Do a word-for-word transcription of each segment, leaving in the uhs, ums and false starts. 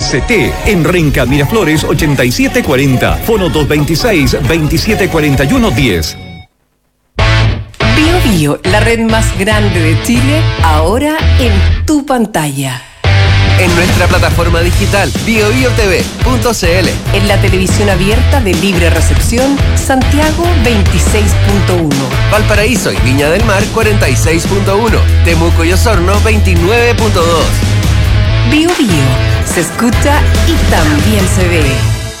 S T en Renca Miraflores ochenta y siete cuarenta, fono dos veintiséis, veintisiete cuarenta y uno diez. Bio Bio, la red más grande de Chile, ahora en tu pantalla. En nuestra plataforma digital bio bio t v punto c l. En la televisión abierta de libre recepción, Santiago veintiséis punto uno. Valparaíso y Viña del Mar cuarenta y seis punto uno. Temuco y Osorno veintinueve punto dos. Bio Bio, se escucha y también se ve.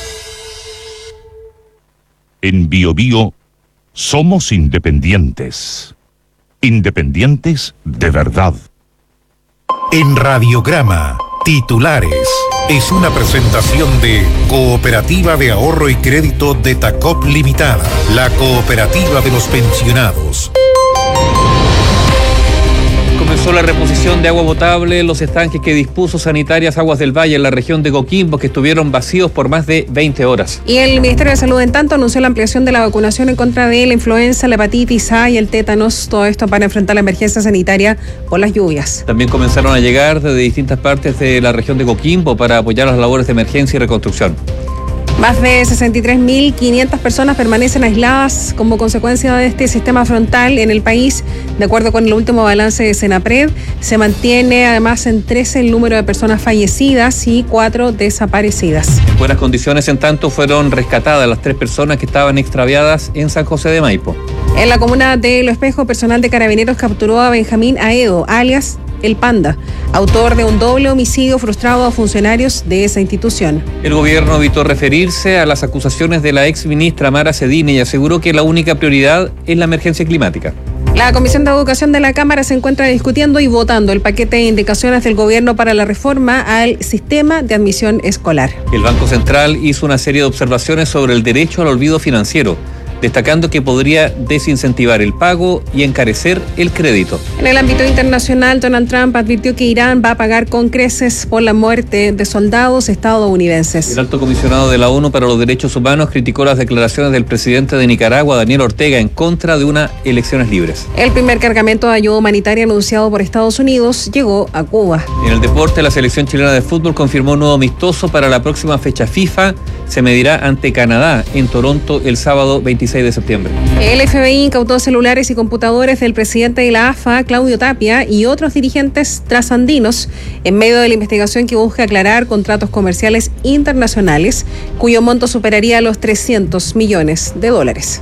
En Bio Bio somos independientes. Independientes de verdad. En Radiograma, titulares. Es una presentación de Cooperativa de Ahorro y Crédito de Tacop Limitada, la cooperativa de los pensionados. Comenzó la reposición de agua potable en los estanques que dispuso Sanitarias Aguas del Valle en la región de Coquimbo, que estuvieron vacíos por más de veinte horas. Y el Ministerio de Salud, en tanto, anunció la ampliación de la vacunación en contra de la influenza, la hepatitis A y el tétanos, todo esto para enfrentar la emergencia sanitaria por las lluvias. También comenzaron a llegar desde distintas partes de la región de Coquimbo para apoyar las labores de emergencia y reconstrucción. Más de sesenta y tres mil quinientas personas permanecen aisladas como consecuencia de este sistema frontal en el país. De acuerdo con el último balance de Senapred, se mantiene además en trece el número de personas fallecidas y cuatro desaparecidas. En buenas condiciones, en tanto, fueron rescatadas las tres personas que estaban extraviadas en San José de Maipo. En la comuna de Lo Espejo, personal de Carabineros capturó a Benjamín Aedo, alias El Panda, autor de un doble homicidio frustrado a funcionarios de esa institución. El gobierno evitó referirse a las acusaciones de la ex ministra Mara Cedini y aseguró que la única prioridad es la emergencia climática. La Comisión de Educación de la Cámara se encuentra discutiendo y votando el paquete de indicaciones del gobierno para la reforma al sistema de admisión escolar. El Banco Central hizo una serie de observaciones sobre el derecho al olvido financiero, destacando que podría desincentivar el pago y encarecer el crédito. En el ámbito internacional, Donald Trump advirtió que Irán va a pagar con creces por la muerte de soldados estadounidenses. El alto comisionado de la ONU para los Derechos Humanos criticó las declaraciones del presidente de Nicaragua, Daniel Ortega, en contra de unas elecciones libres. El primer cargamento de ayuda humanitaria anunciado por Estados Unidos llegó a Cuba. En el deporte, la selección chilena de fútbol confirmó un nuevo amistoso para la próxima fecha FIFA. Se medirá ante Canadá en Toronto el sábado veintiséis de septiembre. El F B I incautó celulares y computadores del presidente de la A F A, Claudio Tapia, y otros dirigentes trasandinos en medio de la investigación que busca aclarar contratos comerciales internacionales cuyo monto superaría los trescientos millones de dólares.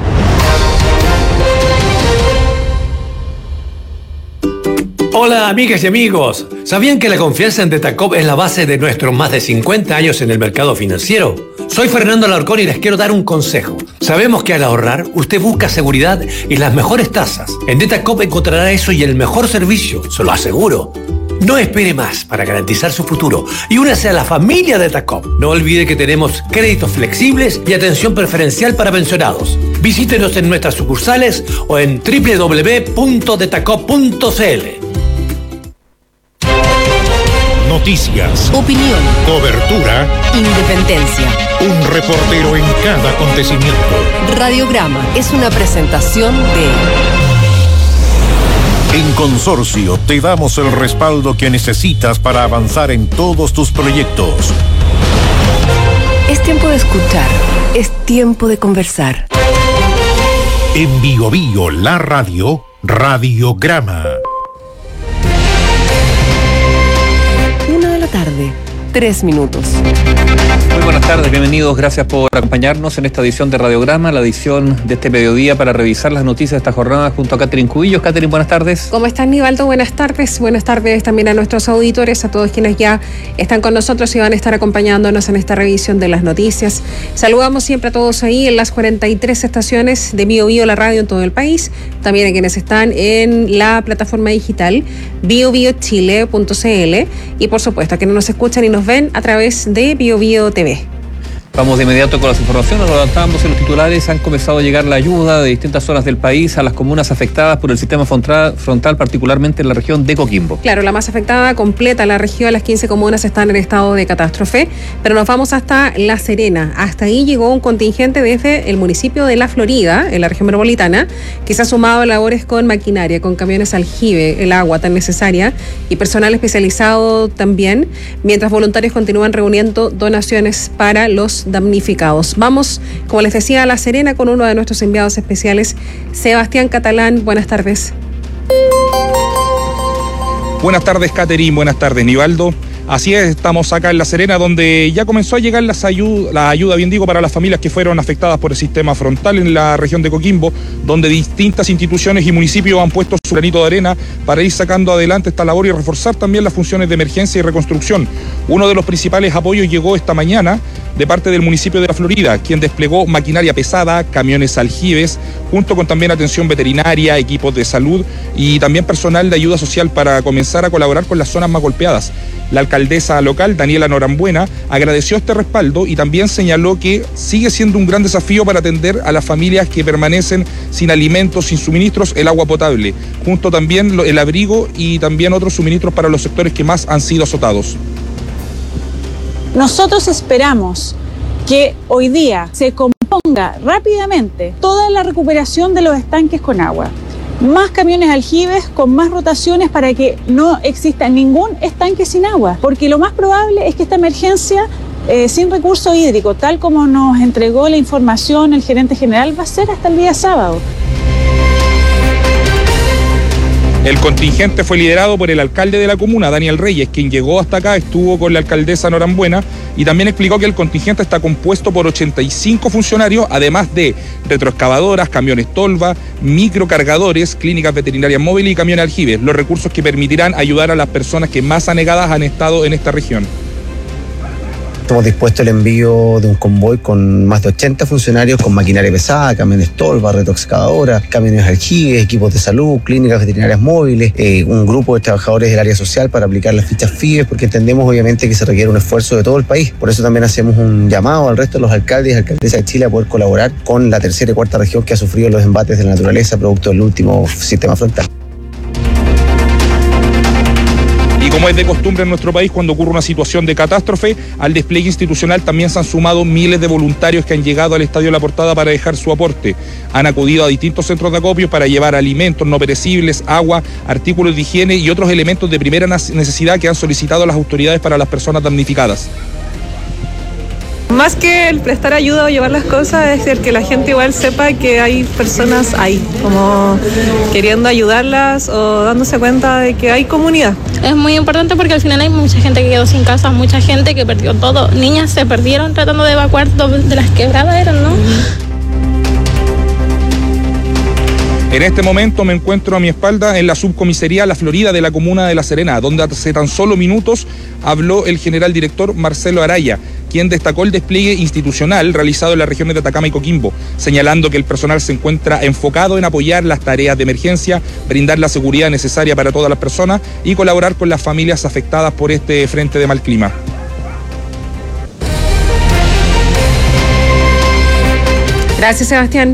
Hola amigas y amigos, ¿sabían que la confianza en Detacop es la base de nuestros más de cincuenta años en el mercado financiero? Soy Fernando Alarcón y les quiero dar un consejo. Sabemos que al ahorrar usted busca seguridad y las mejores tasas. En Detacop encontrará eso y el mejor servicio, se lo aseguro. No espere más para garantizar su futuro y únase a la familia Detacop. No olvide que tenemos créditos flexibles y atención preferencial para pensionados. Visítenos en nuestras sucursales o en doble u doble u doble u punto detacop punto c l. Noticias, opinión, cobertura, independencia. Un reportero en cada acontecimiento. Radiograma es una presentación de... En Consorcio te damos el respaldo que necesitas para avanzar en todos tus proyectos. Es tiempo de escuchar, es tiempo de conversar. En Bio Bio, la radio, Radiograma. Una de la tarde, tres minutos. Muy buenas tardes, bienvenidos, gracias por acompañarnos en esta edición de Radiograma, la edición de este mediodía para revisar las noticias de esta jornada junto a Catherine Cubillos. Catherine, buenas tardes. ¿Cómo estás, Nivaldo? Buenas tardes. Buenas tardes también a nuestros auditores, a todos quienes ya están con nosotros y van a estar acompañándonos en esta revisión de las noticias. Saludamos siempre a todos ahí en las cuarenta y tres estaciones de Bio Bio, la radio en todo el país, también a quienes están en la plataforma digital bio bio chile punto c l y por supuesto a quienes nos escuchan y nos ven a través de Bio Bio T V. Vamos de inmediato con las informaciones. Lo adelantábamos en los titulares. Han comenzado a llegar la ayuda de distintas zonas del país a las comunas afectadas por el sistema frontal, frontal particularmente en la región de Coquimbo. Claro, la más afectada completa la región. Las quince comunas están en estado de catástrofe, pero nos vamos hasta La Serena. Hasta ahí llegó un contingente desde el municipio de La Florida, en la región metropolitana, que se ha sumado a labores con maquinaria, con camiones aljibe, el agua tan necesaria y personal especializado también, mientras voluntarios continúan reuniendo donaciones para los damnificados. Vamos, como les decía, a La Serena con uno de nuestros enviados especiales, Sebastián Catalán. Buenas tardes. Buenas tardes, Catherine. Buenas tardes, Nivaldo. Así es, estamos acá en La Serena, donde ya comenzó a llegar las ayuda, la ayuda, bien digo, para las familias que fueron afectadas por el sistema frontal en la región de Coquimbo, donde distintas instituciones y municipios han puesto su granito de arena para ir sacando adelante esta labor y reforzar también las funciones de emergencia y reconstrucción. Uno de los principales apoyos llegó esta mañana de parte del municipio de La Florida, quien desplegó maquinaria pesada, camiones aljibes, junto con también atención veterinaria, equipos de salud y también personal de ayuda social para comenzar a colaborar con las zonas más golpeadas. La alcaldesa local, Daniela Norambuena, agradeció este respaldo y también señaló que sigue siendo un gran desafío para atender a las familias que permanecen sin alimentos, sin suministros, el agua potable, junto también el abrigo y también otros suministros para los sectores que más han sido azotados. Nosotros esperamos que hoy día se componga rápidamente toda la recuperación de los estanques con agua. Más camiones aljibes con más rotaciones para que no exista ningún estanque sin agua, porque lo más probable es que esta emergencia eh, sin recurso hídrico, tal como nos entregó la información el gerente general, va a ser hasta el día sábado. El contingente fue liderado por el alcalde de la comuna, Daniel Reyes, quien llegó hasta acá, estuvo con la alcaldesa Norambuena y también explicó que el contingente está compuesto por ochenta y cinco funcionarios, además de retroexcavadoras, camiones tolva, microcargadores, clínicas veterinarias móviles y camiones aljibes, los recursos que permitirán ayudar a las personas que más anegadas han estado en esta región. Hemos dispuesto el envío de un convoy con más de ochenta funcionarios con maquinaria pesada, camiones tolva, retroexcavadoras, camiones aljibes, equipos de salud, clínicas veterinarias móviles, eh, un grupo de trabajadores del área social para aplicar las fichas F I B E S, porque entendemos obviamente que se requiere un esfuerzo de todo el país. Por eso también hacemos un llamado al resto de los alcaldes y alcaldesas de Chile a poder colaborar con la tercera y cuarta región que ha sufrido los embates de la naturaleza producto del último sistema frontal. Y como es de costumbre en nuestro país, cuando ocurre una situación de catástrofe, al despliegue institucional también se han sumado miles de voluntarios que han llegado al Estadio La Portada para dejar su aporte. Han acudido a distintos centros de acopio para llevar alimentos no perecibles, agua, artículos de higiene y otros elementos de primera necesidad que han solicitado las autoridades para las personas damnificadas. Más que el prestar ayuda o llevar las cosas, es el que la gente igual sepa que hay personas ahí, como queriendo ayudarlas o dándose cuenta de que hay comunidad. Es muy importante porque al final hay mucha gente que quedó sin casa, mucha gente que perdió todo. Niñas se perdieron tratando de evacuar de las quebradas, eran, ¿no? En este momento me encuentro a mi espalda en la subcomisaría La Florida de la comuna de La Serena, donde hace tan solo minutos habló el general director Marcelo Araya, quien destacó el despliegue institucional realizado en las regiones de Atacama y Coquimbo, señalando que el personal se encuentra enfocado en apoyar las tareas de emergencia, brindar la seguridad necesaria para todas las personas y colaborar con las familias afectadas por este frente de mal clima. Gracias, Sebastián.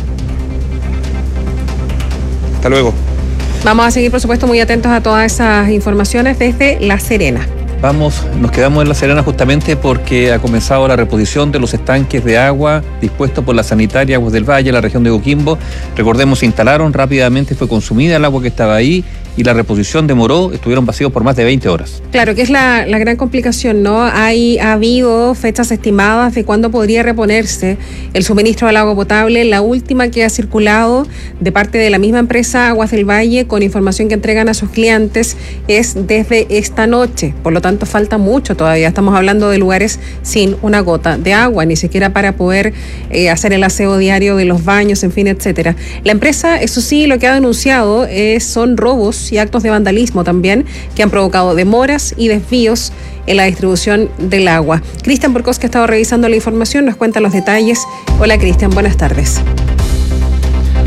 Hasta luego. Vamos a seguir, por supuesto, muy atentos a todas esas informaciones desde La Serena. Vamos, nos quedamos en La Serena justamente porque ha comenzado la reposición de los estanques de agua dispuestos por la sanitaria Aguas del Valle, la región de Coquimbo. Recordemos, se instalaron rápidamente, fue consumida el agua que estaba ahí y la reposición demoró, estuvieron vacíos por más de veinte horas. Claro, que es la, la gran complicación, ¿no? Hay, ha habido fechas estimadas de cuándo podría reponerse el suministro del agua potable. La última que ha circulado de parte de la misma empresa Aguas del Valle, con información que entregan a sus clientes, es desde esta noche. Por lo tanto, falta mucho todavía. Estamos hablando de lugares sin una gota de agua, ni siquiera para poder eh, hacer el aseo diario de los baños, en fin, etcétera. La empresa, eso sí, lo que ha denunciado es, son robos y actos de vandalismo también, que han provocado demoras y desvíos en la distribución del agua. Cristian Borcos, que ha estado revisando la información, nos cuenta los detalles. Hola, Cristian, buenas tardes.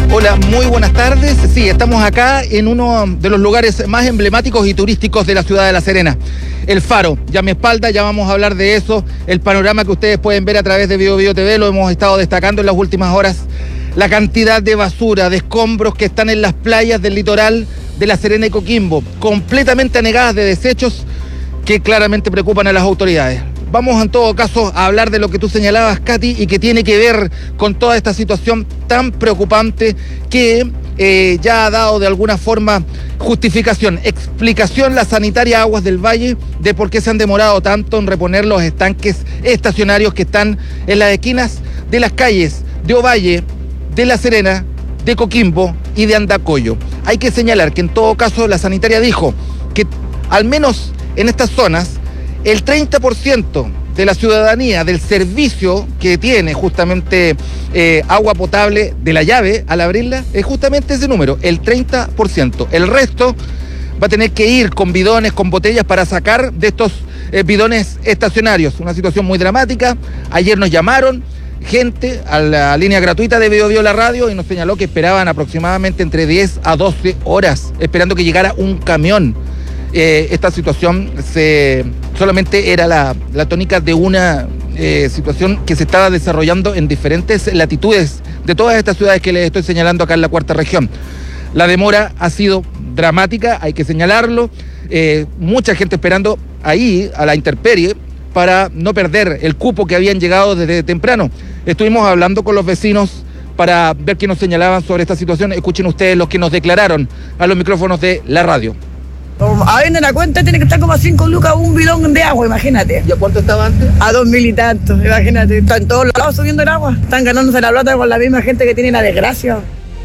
Hola, muy buenas tardes. Sí, estamos acá en uno de los lugares más emblemáticos y turísticos de la ciudad de La Serena. El Faro, ya a mi espalda, ya vamos a hablar de eso. El panorama que ustedes pueden ver a través de Bio Bio T V, lo hemos estado destacando en las últimas horas. La cantidad de basura, de escombros que están en las playas del litoral de La Serena y Coquimbo, completamente anegadas de desechos que claramente preocupan a las autoridades. Vamos en todo caso a hablar de lo que tú señalabas, Katy, y que tiene que ver con toda esta situación tan preocupante que eh, ya ha dado de alguna forma justificación, explicación la sanitaria Aguas del Valle de por qué se han demorado tanto en reponer los estanques estacionarios que están en las esquinas de las calles de Ovalle, de La Serena, de Coquimbo y de Andacollo. Hay que señalar que en todo caso la sanitaria dijo que al menos en estas zonas el treinta por ciento de la ciudadanía del servicio que tiene justamente eh, agua potable de la llave al abrirla es justamente ese número, el treinta por ciento. El resto va a tener que ir con bidones, con botellas para sacar de estos eh, bidones estacionarios. Una situación muy dramática. Ayer nos llamaron gente a la línea gratuita de Bio Bio La Radio y nos señaló que esperaban aproximadamente entre diez a doce horas esperando que llegara un camión. Eh, esta situación se, solamente era la, la tónica de una eh, situación que se estaba desarrollando en diferentes latitudes de todas estas ciudades que les estoy señalando acá en la cuarta región. La demora ha sido dramática, hay que señalarlo. Eh, mucha gente esperando ahí a la intemperie para no perder el cupo que habían llegado desde temprano. Estuvimos hablando con los vecinos para ver qué nos señalaban sobre esta situación. Escuchen ustedes los que nos declararon a los micrófonos de la radio. A ver, en la cuenta tiene que estar como a cinco lucas un bidón de agua, imagínate. ¿Y a cuánto estaba antes? A dos mil y tantos, imagínate. Están todos lados subiendo el agua. Están ganándose la plata con la misma gente que tiene la desgracia.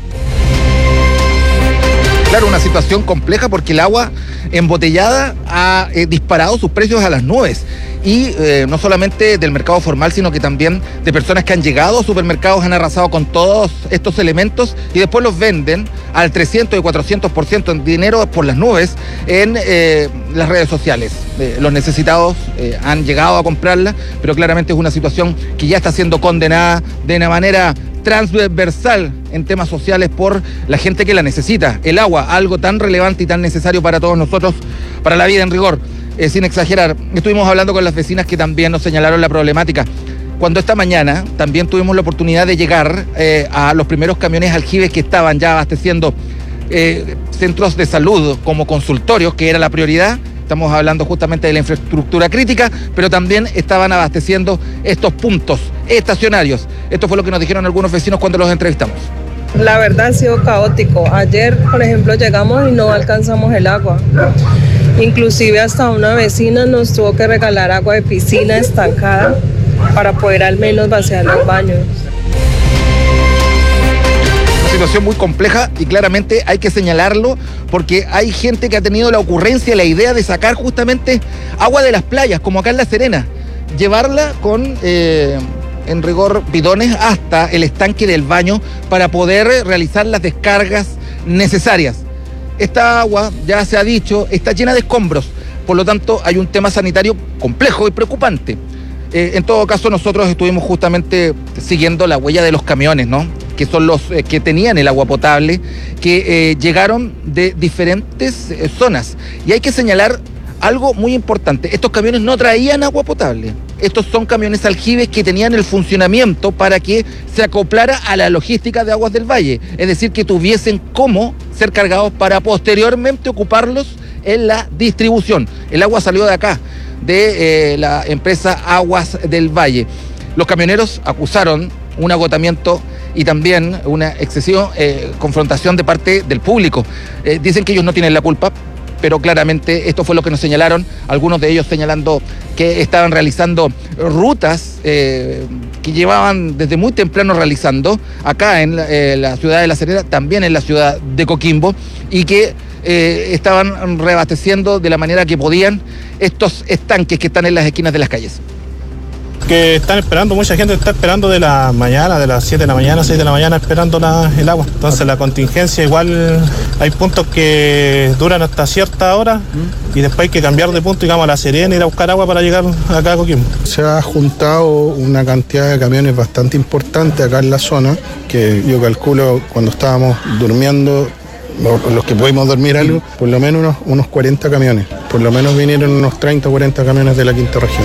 Claro, una situación compleja porque el agua embotellada ha eh, disparado sus precios a las nubes. Y eh, no solamente del mercado formal, sino que también de personas que han llegado a supermercados, han arrasado con todos estos elementos y después los venden al trescientos y cuatrocientos por ciento en dinero por las nubes en eh, las redes sociales. Eh, los necesitados eh, han llegado a comprarla, pero claramente es una situación que ya está siendo condenada de una manera transversal en temas sociales por la gente que la necesita. El agua, algo tan relevante y tan necesario para todos nosotros, para la vida en rigor. Eh, sin exagerar, estuvimos hablando con las vecinas que también nos señalaron la problemática. Cuando esta mañana también tuvimos la oportunidad de llegar eh, a los primeros camiones aljibes que estaban ya abasteciendo eh, centros de salud como consultorios, que era la prioridad. Estamos hablando justamente de la infraestructura crítica, pero también estaban abasteciendo estos puntos estacionarios. Esto fue lo que nos dijeron algunos vecinos cuando los entrevistamos. La verdad ha sido caótico. Ayer, por ejemplo, llegamos y no alcanzamos el agua. Inclusive hasta una vecina nos tuvo que regalar agua de piscina estancada para poder al menos vaciar los baños. Una situación muy compleja y claramente hay que señalarlo porque hay gente que ha tenido la ocurrencia, la idea de sacar justamente agua de las playas, como acá en La Serena, llevarla con... Eh, en rigor bidones hasta el estanque del baño para poder realizar las descargas necesarias. Esta agua, ya se ha dicho, está llena de escombros, por lo tanto hay un tema sanitario complejo y preocupante. Eh, en todo caso, nosotros estuvimos justamente siguiendo la huella de los camiones, ¿no? Que son los eh, que tenían el agua potable, que eh, llegaron de diferentes eh, zonas. Y hay que señalar algo muy importante, estos camiones no traían agua potable. Estos son camiones aljibes que tenían el funcionamiento para que se acoplara a la logística de Aguas del Valle. Es decir, que tuviesen cómo ser cargados para posteriormente ocuparlos en la distribución. El agua salió de acá, de eh, la empresa Aguas del Valle. Los camioneros acusaron un agotamiento y también una excesiva eh, confrontación de parte del público. Eh, dicen que ellos no tienen la culpa, pero claramente esto fue lo que nos señalaron, algunos de ellos señalando que estaban realizando rutas eh, que llevaban desde muy temprano realizando acá en la, eh, la ciudad de La Serena, también en la ciudad de Coquimbo, y que eh, estaban reabasteciendo de la manera que podían estos estanques que están en las esquinas de las calles. porque están esperando, mucha gente está esperando de la mañana, de las siete de la mañana, seis de la mañana esperando la, el agua. Entonces la contingencia igual hay puntos que duran hasta cierta hora y después hay que cambiar de punto, digamos, a La Serena, ir a buscar agua para llegar acá a Coquimbo. Se ha juntado una cantidad de camiones bastante importante acá en la zona, que yo calculo cuando estábamos durmiendo, los que pudimos dormir algo, por lo menos unos, unos cuarenta camiones. Por lo menos vinieron unos treinta o cuarenta camiones de la quinta región.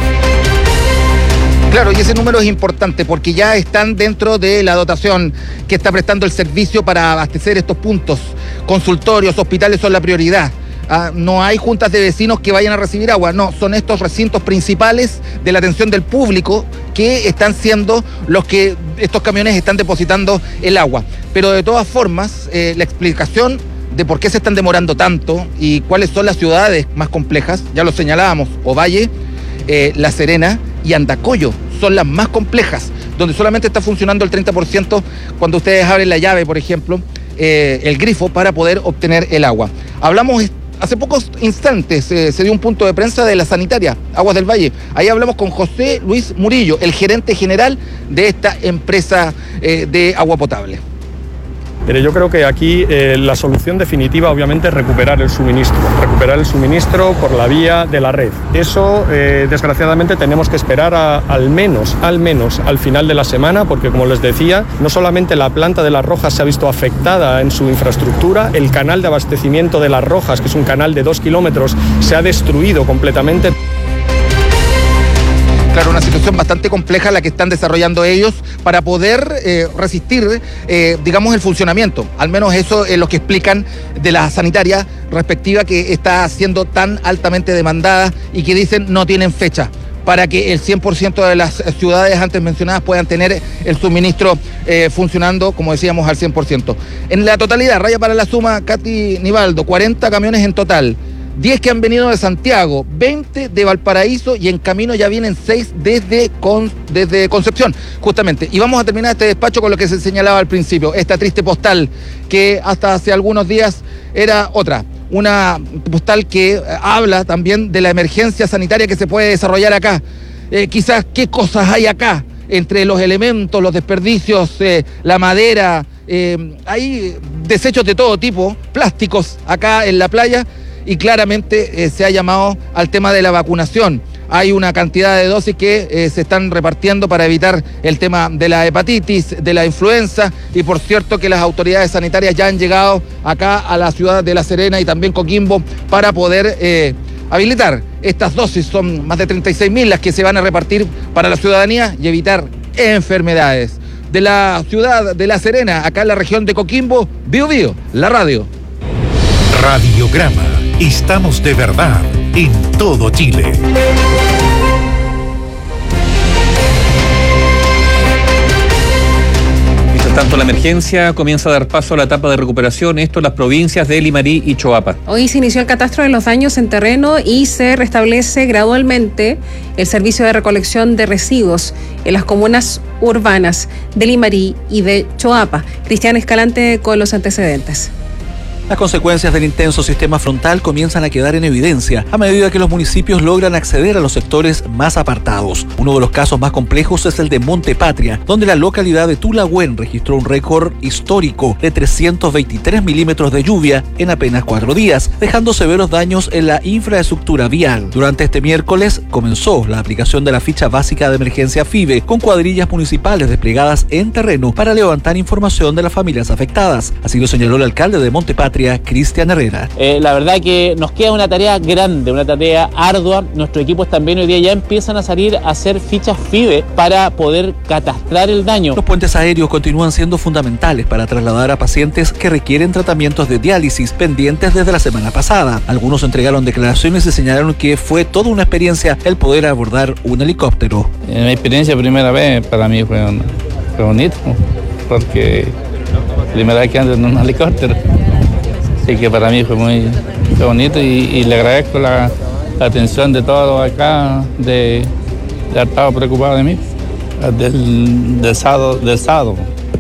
Claro, y ese número es importante porque ya están dentro de la dotación que está prestando el servicio para abastecer estos puntos. Consultorios, hospitales son la prioridad. Ah, no hay juntas de vecinos que vayan a recibir agua, no, son estos recintos principales de la atención del público que están siendo los que estos camiones están depositando el agua. Pero de todas formas, eh, la explicación de por qué se están demorando tanto y cuáles son las ciudades más complejas, ya lo señalábamos, Ovalle, eh, La Serena y Andacollo son las más complejas, donde solamente está funcionando el treinta por ciento cuando ustedes abren la llave, por ejemplo, eh, el grifo para poder obtener el agua. Hablamos hace pocos instantes, eh, se dio un punto de prensa de la sanitaria Aguas del Valle. Ahí hablamos con José Luis Murillo, el gerente general de esta empresa eh, de agua potable. Pero yo creo que aquí eh, la solución definitiva obviamente es recuperar el suministro, recuperar el suministro por la vía de la red. Eso eh, desgraciadamente tenemos que esperar a, al menos, al menos al final de la semana, porque como les decía, no solamente la planta de Las Rojas se ha visto afectada en su infraestructura, el canal de abastecimiento de Las Rojas, que es un canal de dos kilómetros, se ha destruido completamente. Claro, una situación bastante compleja la que están desarrollando ellos para poder eh, resistir, eh, digamos, el funcionamiento. Al menos eso es lo que explican de la sanitaria respectiva, que está siendo tan altamente demandada y que dicen no tienen fecha para que el cien por ciento de las ciudades antes mencionadas puedan tener el suministro eh, funcionando, como decíamos, al cien por ciento. En la totalidad, raya para la suma, Katy Nivaldo, cuarenta camiones en total. diez que han venido de Santiago, veinte de Valparaíso y en camino ya vienen seis desde, Con, desde Concepción, justamente. Y vamos a terminar este despacho con lo que se señalaba al principio, esta triste postal que hasta hace algunos días era otra. Una postal que habla también de la emergencia sanitaria que se puede desarrollar acá. Eh, quizás qué cosas hay acá, entre los elementos, los desperdicios, eh, la madera, eh, hay desechos de todo tipo, plásticos acá en la playa. Y claramente eh, se ha llamado al tema de la vacunación. Hay una cantidad de dosis que eh, se están repartiendo para evitar el tema de la hepatitis, de la influenza, y por cierto que las autoridades sanitarias ya han llegado acá a la ciudad de La Serena y también Coquimbo para poder eh, habilitar estas dosis. Son más de treinta y seis mil las que se van a repartir para la ciudadanía y evitar enfermedades. De la ciudad de La Serena, acá en la región de Coquimbo, Bio Bio, la radio. Radiograma. Estamos de verdad en todo Chile. Mientras tanto, la emergencia comienza a dar paso a la etapa de recuperación, esto en las provincias de Limarí y Choapa. Hoy se inició el catastro de los daños en terreno y se restablece gradualmente el servicio de recolección de residuos en las comunas urbanas de Limarí y de Choapa. Cristian Escalante con los antecedentes. Las consecuencias del intenso sistema frontal comienzan a quedar en evidencia a medida que los municipios logran acceder a los sectores más apartados. Uno de los casos más complejos es el de Monte Patria, donde la localidad de Tulagüen registró un récord histórico de trescientos veintitrés milímetros de lluvia en apenas cuatro días, dejando severos daños en la infraestructura vial. Durante este miércoles comenzó la aplicación de la ficha básica de emergencia FIBE, con cuadrillas municipales desplegadas en terreno para levantar información de las familias afectadas. Así lo señaló el alcalde de Monte Patria, Cristian Herrera. Eh, la verdad que nos queda una tarea grande, una tarea ardua. Nuestros equipos también hoy día ya empiezan a salir a hacer fichas FIBE para poder catastrar el daño. Los puentes aéreos continúan siendo fundamentales para trasladar a pacientes que requieren tratamientos de diálisis pendientes desde la semana pasada. Algunos entregaron declaraciones y señalaron que fue toda una experiencia el poder abordar un helicóptero. En mi experiencia, primera vez, para mí fue, un, fue bonito, porque primera vez que ando en un helicóptero. Así que para mí fue muy fue bonito y, y le agradezco la, la atención de todos acá, de, de haber estado preocupado de mí, del, del sábado, del sábado.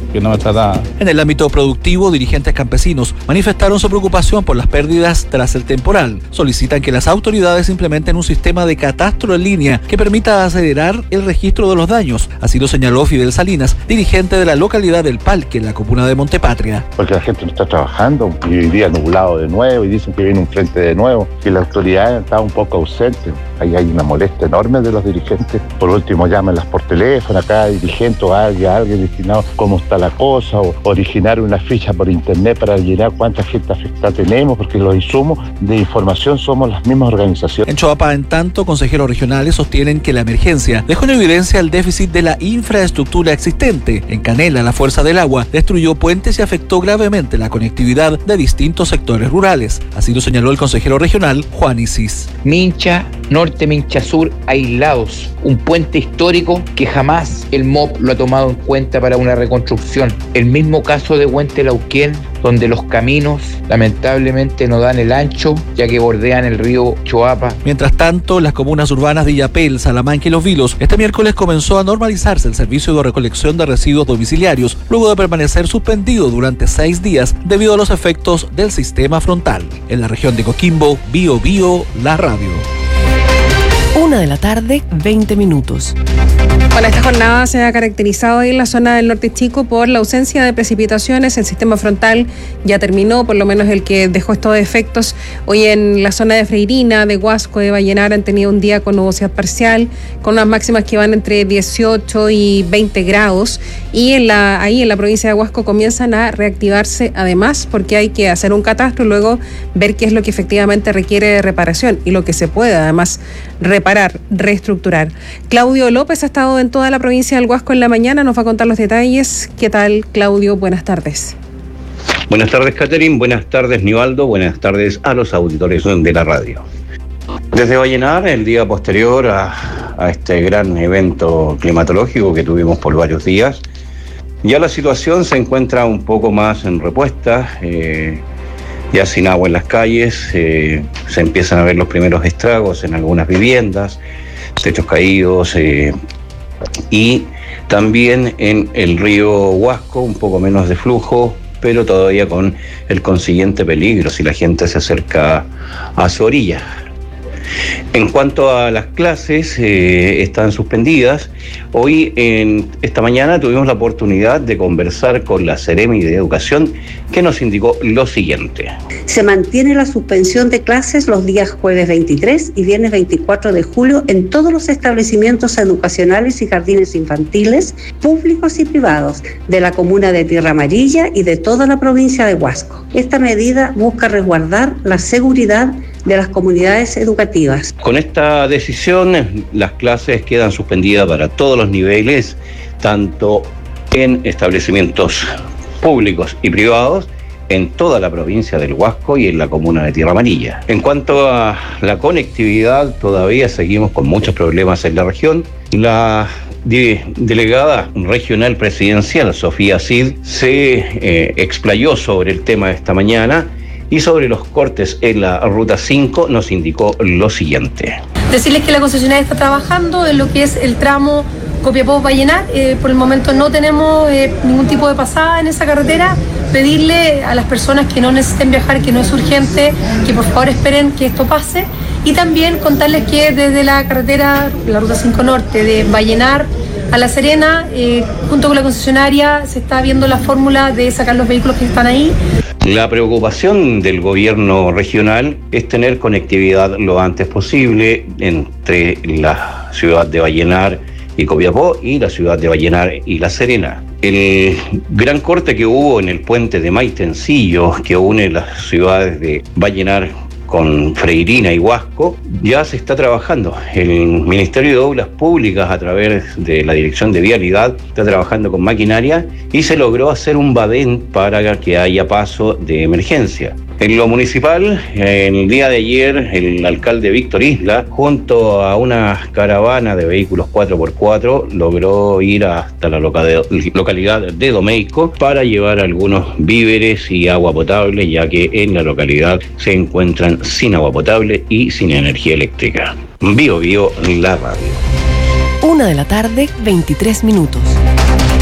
que no me trataba. En el ámbito productivo, dirigentes campesinos manifestaron su preocupación por las pérdidas tras el temporal. Solicitan que las autoridades implementen un sistema de catastro en línea que permita acelerar el registro de los daños. Así lo señaló Fidel Salinas, dirigente de la localidad del Palque, en la comuna de Montepatria. Porque la gente no está trabajando y hoy día nublado de nuevo y dicen que viene un frente de nuevo y la autoridad está un poco ausente. Ahí hay una molestia enorme de los dirigentes. Por último, llámenlas por teléfono a cada dirigente o a alguien, a alguien destinado cómo está la cosa, o originar una ficha por internet para llenar cuánta gente afectada tenemos, porque los insumos de información somos las mismas organizaciones. En Choapa, en tanto, consejeros regionales sostienen que la emergencia dejó en evidencia el déficit de la infraestructura existente. En Canela, la Fuerza del Agua destruyó puentes y afectó gravemente la conectividad de distintos sectores rurales. Así lo señaló el consejero regional Juan Isis. Mincha Norte, Mincha Sur, aislados. Un puente histórico que jamás el M O P lo ha tomado en cuenta para una reconstrucción. El mismo caso de Huentelauquén, donde los caminos lamentablemente no dan el ancho, ya que bordean el río Choapa. Mientras tanto, las comunas urbanas de Illapel, Salamanca y Los Vilos, este miércoles comenzó a normalizarse el servicio de recolección de residuos domiciliarios, luego de permanecer suspendido durante seis días debido a los efectos del sistema frontal. En la región de Coquimbo, Bio Bio, la radio. Una de la tarde, veinte minutos. Bueno, esta jornada se ha caracterizado en la zona del norte chico por la ausencia de precipitaciones. El sistema frontal ya terminó, por lo menos el que dejó estos efectos. Hoy en la zona de Freirina, de Huasco, de Vallenar han tenido un día con nubosidad parcial, con unas máximas que van entre dieciocho y veinte grados. Y en la, ahí en la provincia de Huasco comienzan a reactivarse además, porque hay que hacer un catastro y luego ver qué es lo que efectivamente requiere de reparación y lo que se puede además reparar, reestructurar. Claudio López ha estado en toda la provincia del Huasco en la mañana, nos va a contar los detalles. ¿Qué tal, Claudio? Buenas tardes. Buenas tardes, Catherine. Buenas tardes, Nivaldo. Buenas tardes a los auditores de la radio. Desde Vallenar, el día posterior a, a este gran evento climatológico que tuvimos por varios días, ya la situación se encuentra un poco más en repuesta, eh, ya sin agua en las calles, eh, se empiezan a ver los primeros estragos en algunas viviendas, techos caídos, eh, y también en el río Huasco un poco menos de flujo, pero todavía con el consiguiente peligro si la gente se acerca a su orilla. En cuanto a las clases, eh, están suspendidas. Hoy, en esta mañana, tuvimos la oportunidad de conversar con la Seremi de Educación, que nos indicó lo siguiente. Se mantiene la suspensión de clases los días jueves veintitrés y viernes veinticuatro de julio en todos los establecimientos educacionales y jardines infantiles, públicos y privados, de la comuna de Tierra Amarilla y de toda la provincia de Huasco. Esta medida busca resguardar la seguridad de las comunidades educativas. Con esta decisión, las clases quedan suspendidas para todos los niveles, tanto en establecimientos públicos y privados, en toda la provincia del Huasco y en la comuna de Tierra Amarilla. En cuanto a la conectividad, todavía seguimos con muchos problemas en la región. La de, delegada regional presidencial, Sofía Cid, se eh, explayó sobre el tema esta mañana y sobre los cortes en la ruta cinco nos indicó lo siguiente. Decirles que la concesionaria está trabajando en lo que es el tramo Copiapó-Vallenar. Eh, por el momento no tenemos eh, ningún tipo de pasada en esa carretera. Pedirle a las personas que no necesiten viajar, que no es urgente, que por favor esperen que esto pase. Y también contarles que desde la carretera, la ruta cinco Norte, de Vallenar a La Serena, eh, junto con la concesionaria, se está viendo la fórmula de sacar los vehículos que están ahí. La preocupación del gobierno regional es tener conectividad lo antes posible entre la ciudad de Vallenar y Copiapó y la ciudad de Vallenar y La Serena. El gran corte que hubo en el puente de Maitencillo, que une las ciudades de Vallenar con Freirina y Huasco, ya se está trabajando. El Ministerio de Obras Públicas, a través de la Dirección de Vialidad, está trabajando con maquinaria y se logró hacer un badén para que haya paso de emergencia. En lo municipal, en el día de ayer, el alcalde Víctor Isla, junto a una caravana de vehículos cuatro por cuatro, logró ir hasta la localidad de Domeico para llevar algunos víveres y agua potable, ya que en la localidad se encuentran sin agua potable y sin energía eléctrica. Bio Bio, la radio. Una de la tarde, veintitrés minutos.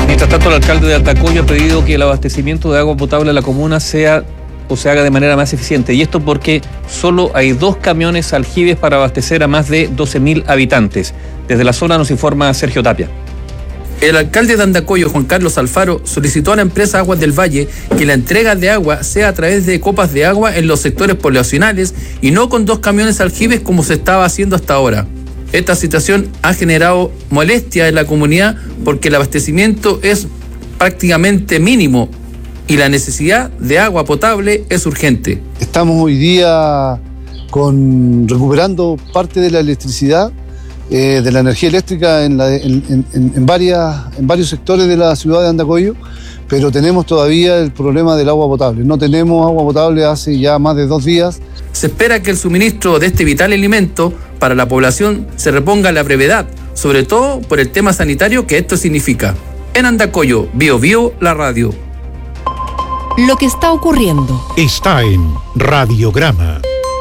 Mientras tanto, el alcalde de Andacollo ha pedido que el abastecimiento de agua potable en la comuna sea o se haga de manera más eficiente. Y esto porque solo hay dos camiones aljibes para abastecer a más de doce mil habitantes. Desde la zona nos informa Sergio Tapia. El alcalde de Andacollo, Juan Carlos Alfaro, solicitó a la empresa Aguas del Valle que la entrega de agua sea a través de copas de agua en los sectores poblacionales y no con dos camiones aljibes como se estaba haciendo hasta ahora. Esta situación ha generado molestia en la comunidad porque el abastecimiento es prácticamente mínimo y la necesidad de agua potable es urgente. Estamos hoy día con, recuperando parte de la electricidad, eh, de la energía eléctrica en, la, en, en, en, varias, en varios sectores de la ciudad de Andacollo, pero tenemos todavía el problema del agua potable. No tenemos agua potable hace ya más de dos días. Se espera que el suministro de este vital alimento para la población se reponga a la brevedad, sobre todo por el tema sanitario que esto significa. En Andacollo, Bio Bio, la radio. Lo que está ocurriendo. Está en Radiograma.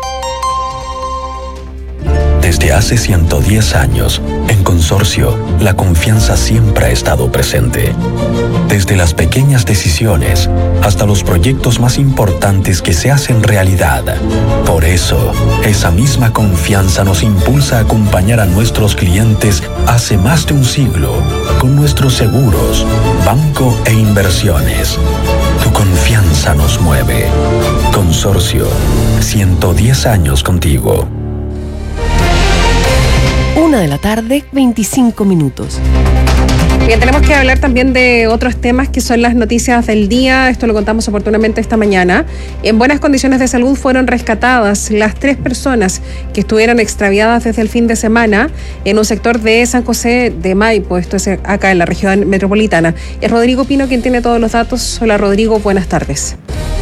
Desde hace ciento diez años, en Consorcio, la confianza siempre ha estado presente. Desde las pequeñas decisiones hasta los proyectos más importantes que se hacen realidad. Por eso, esa misma confianza nos impulsa a acompañar a nuestros clientes hace más de un siglo con nuestros seguros, banco e inversiones. Tu confianza nos mueve. Consorcio, ciento diez años contigo. Una de la tarde, veinticinco minutos. Bien, tenemos que hablar también de otros temas que son las noticias del día. Esto lo contamos oportunamente esta mañana. En buenas condiciones de salud fueron rescatadas las tres personas que estuvieron extraviadas desde el fin de semana en un sector de San José de Maipo, esto es acá en la región metropolitana. Es Rodrigo Pino quien tiene todos los datos. Hola Rodrigo, buenas tardes.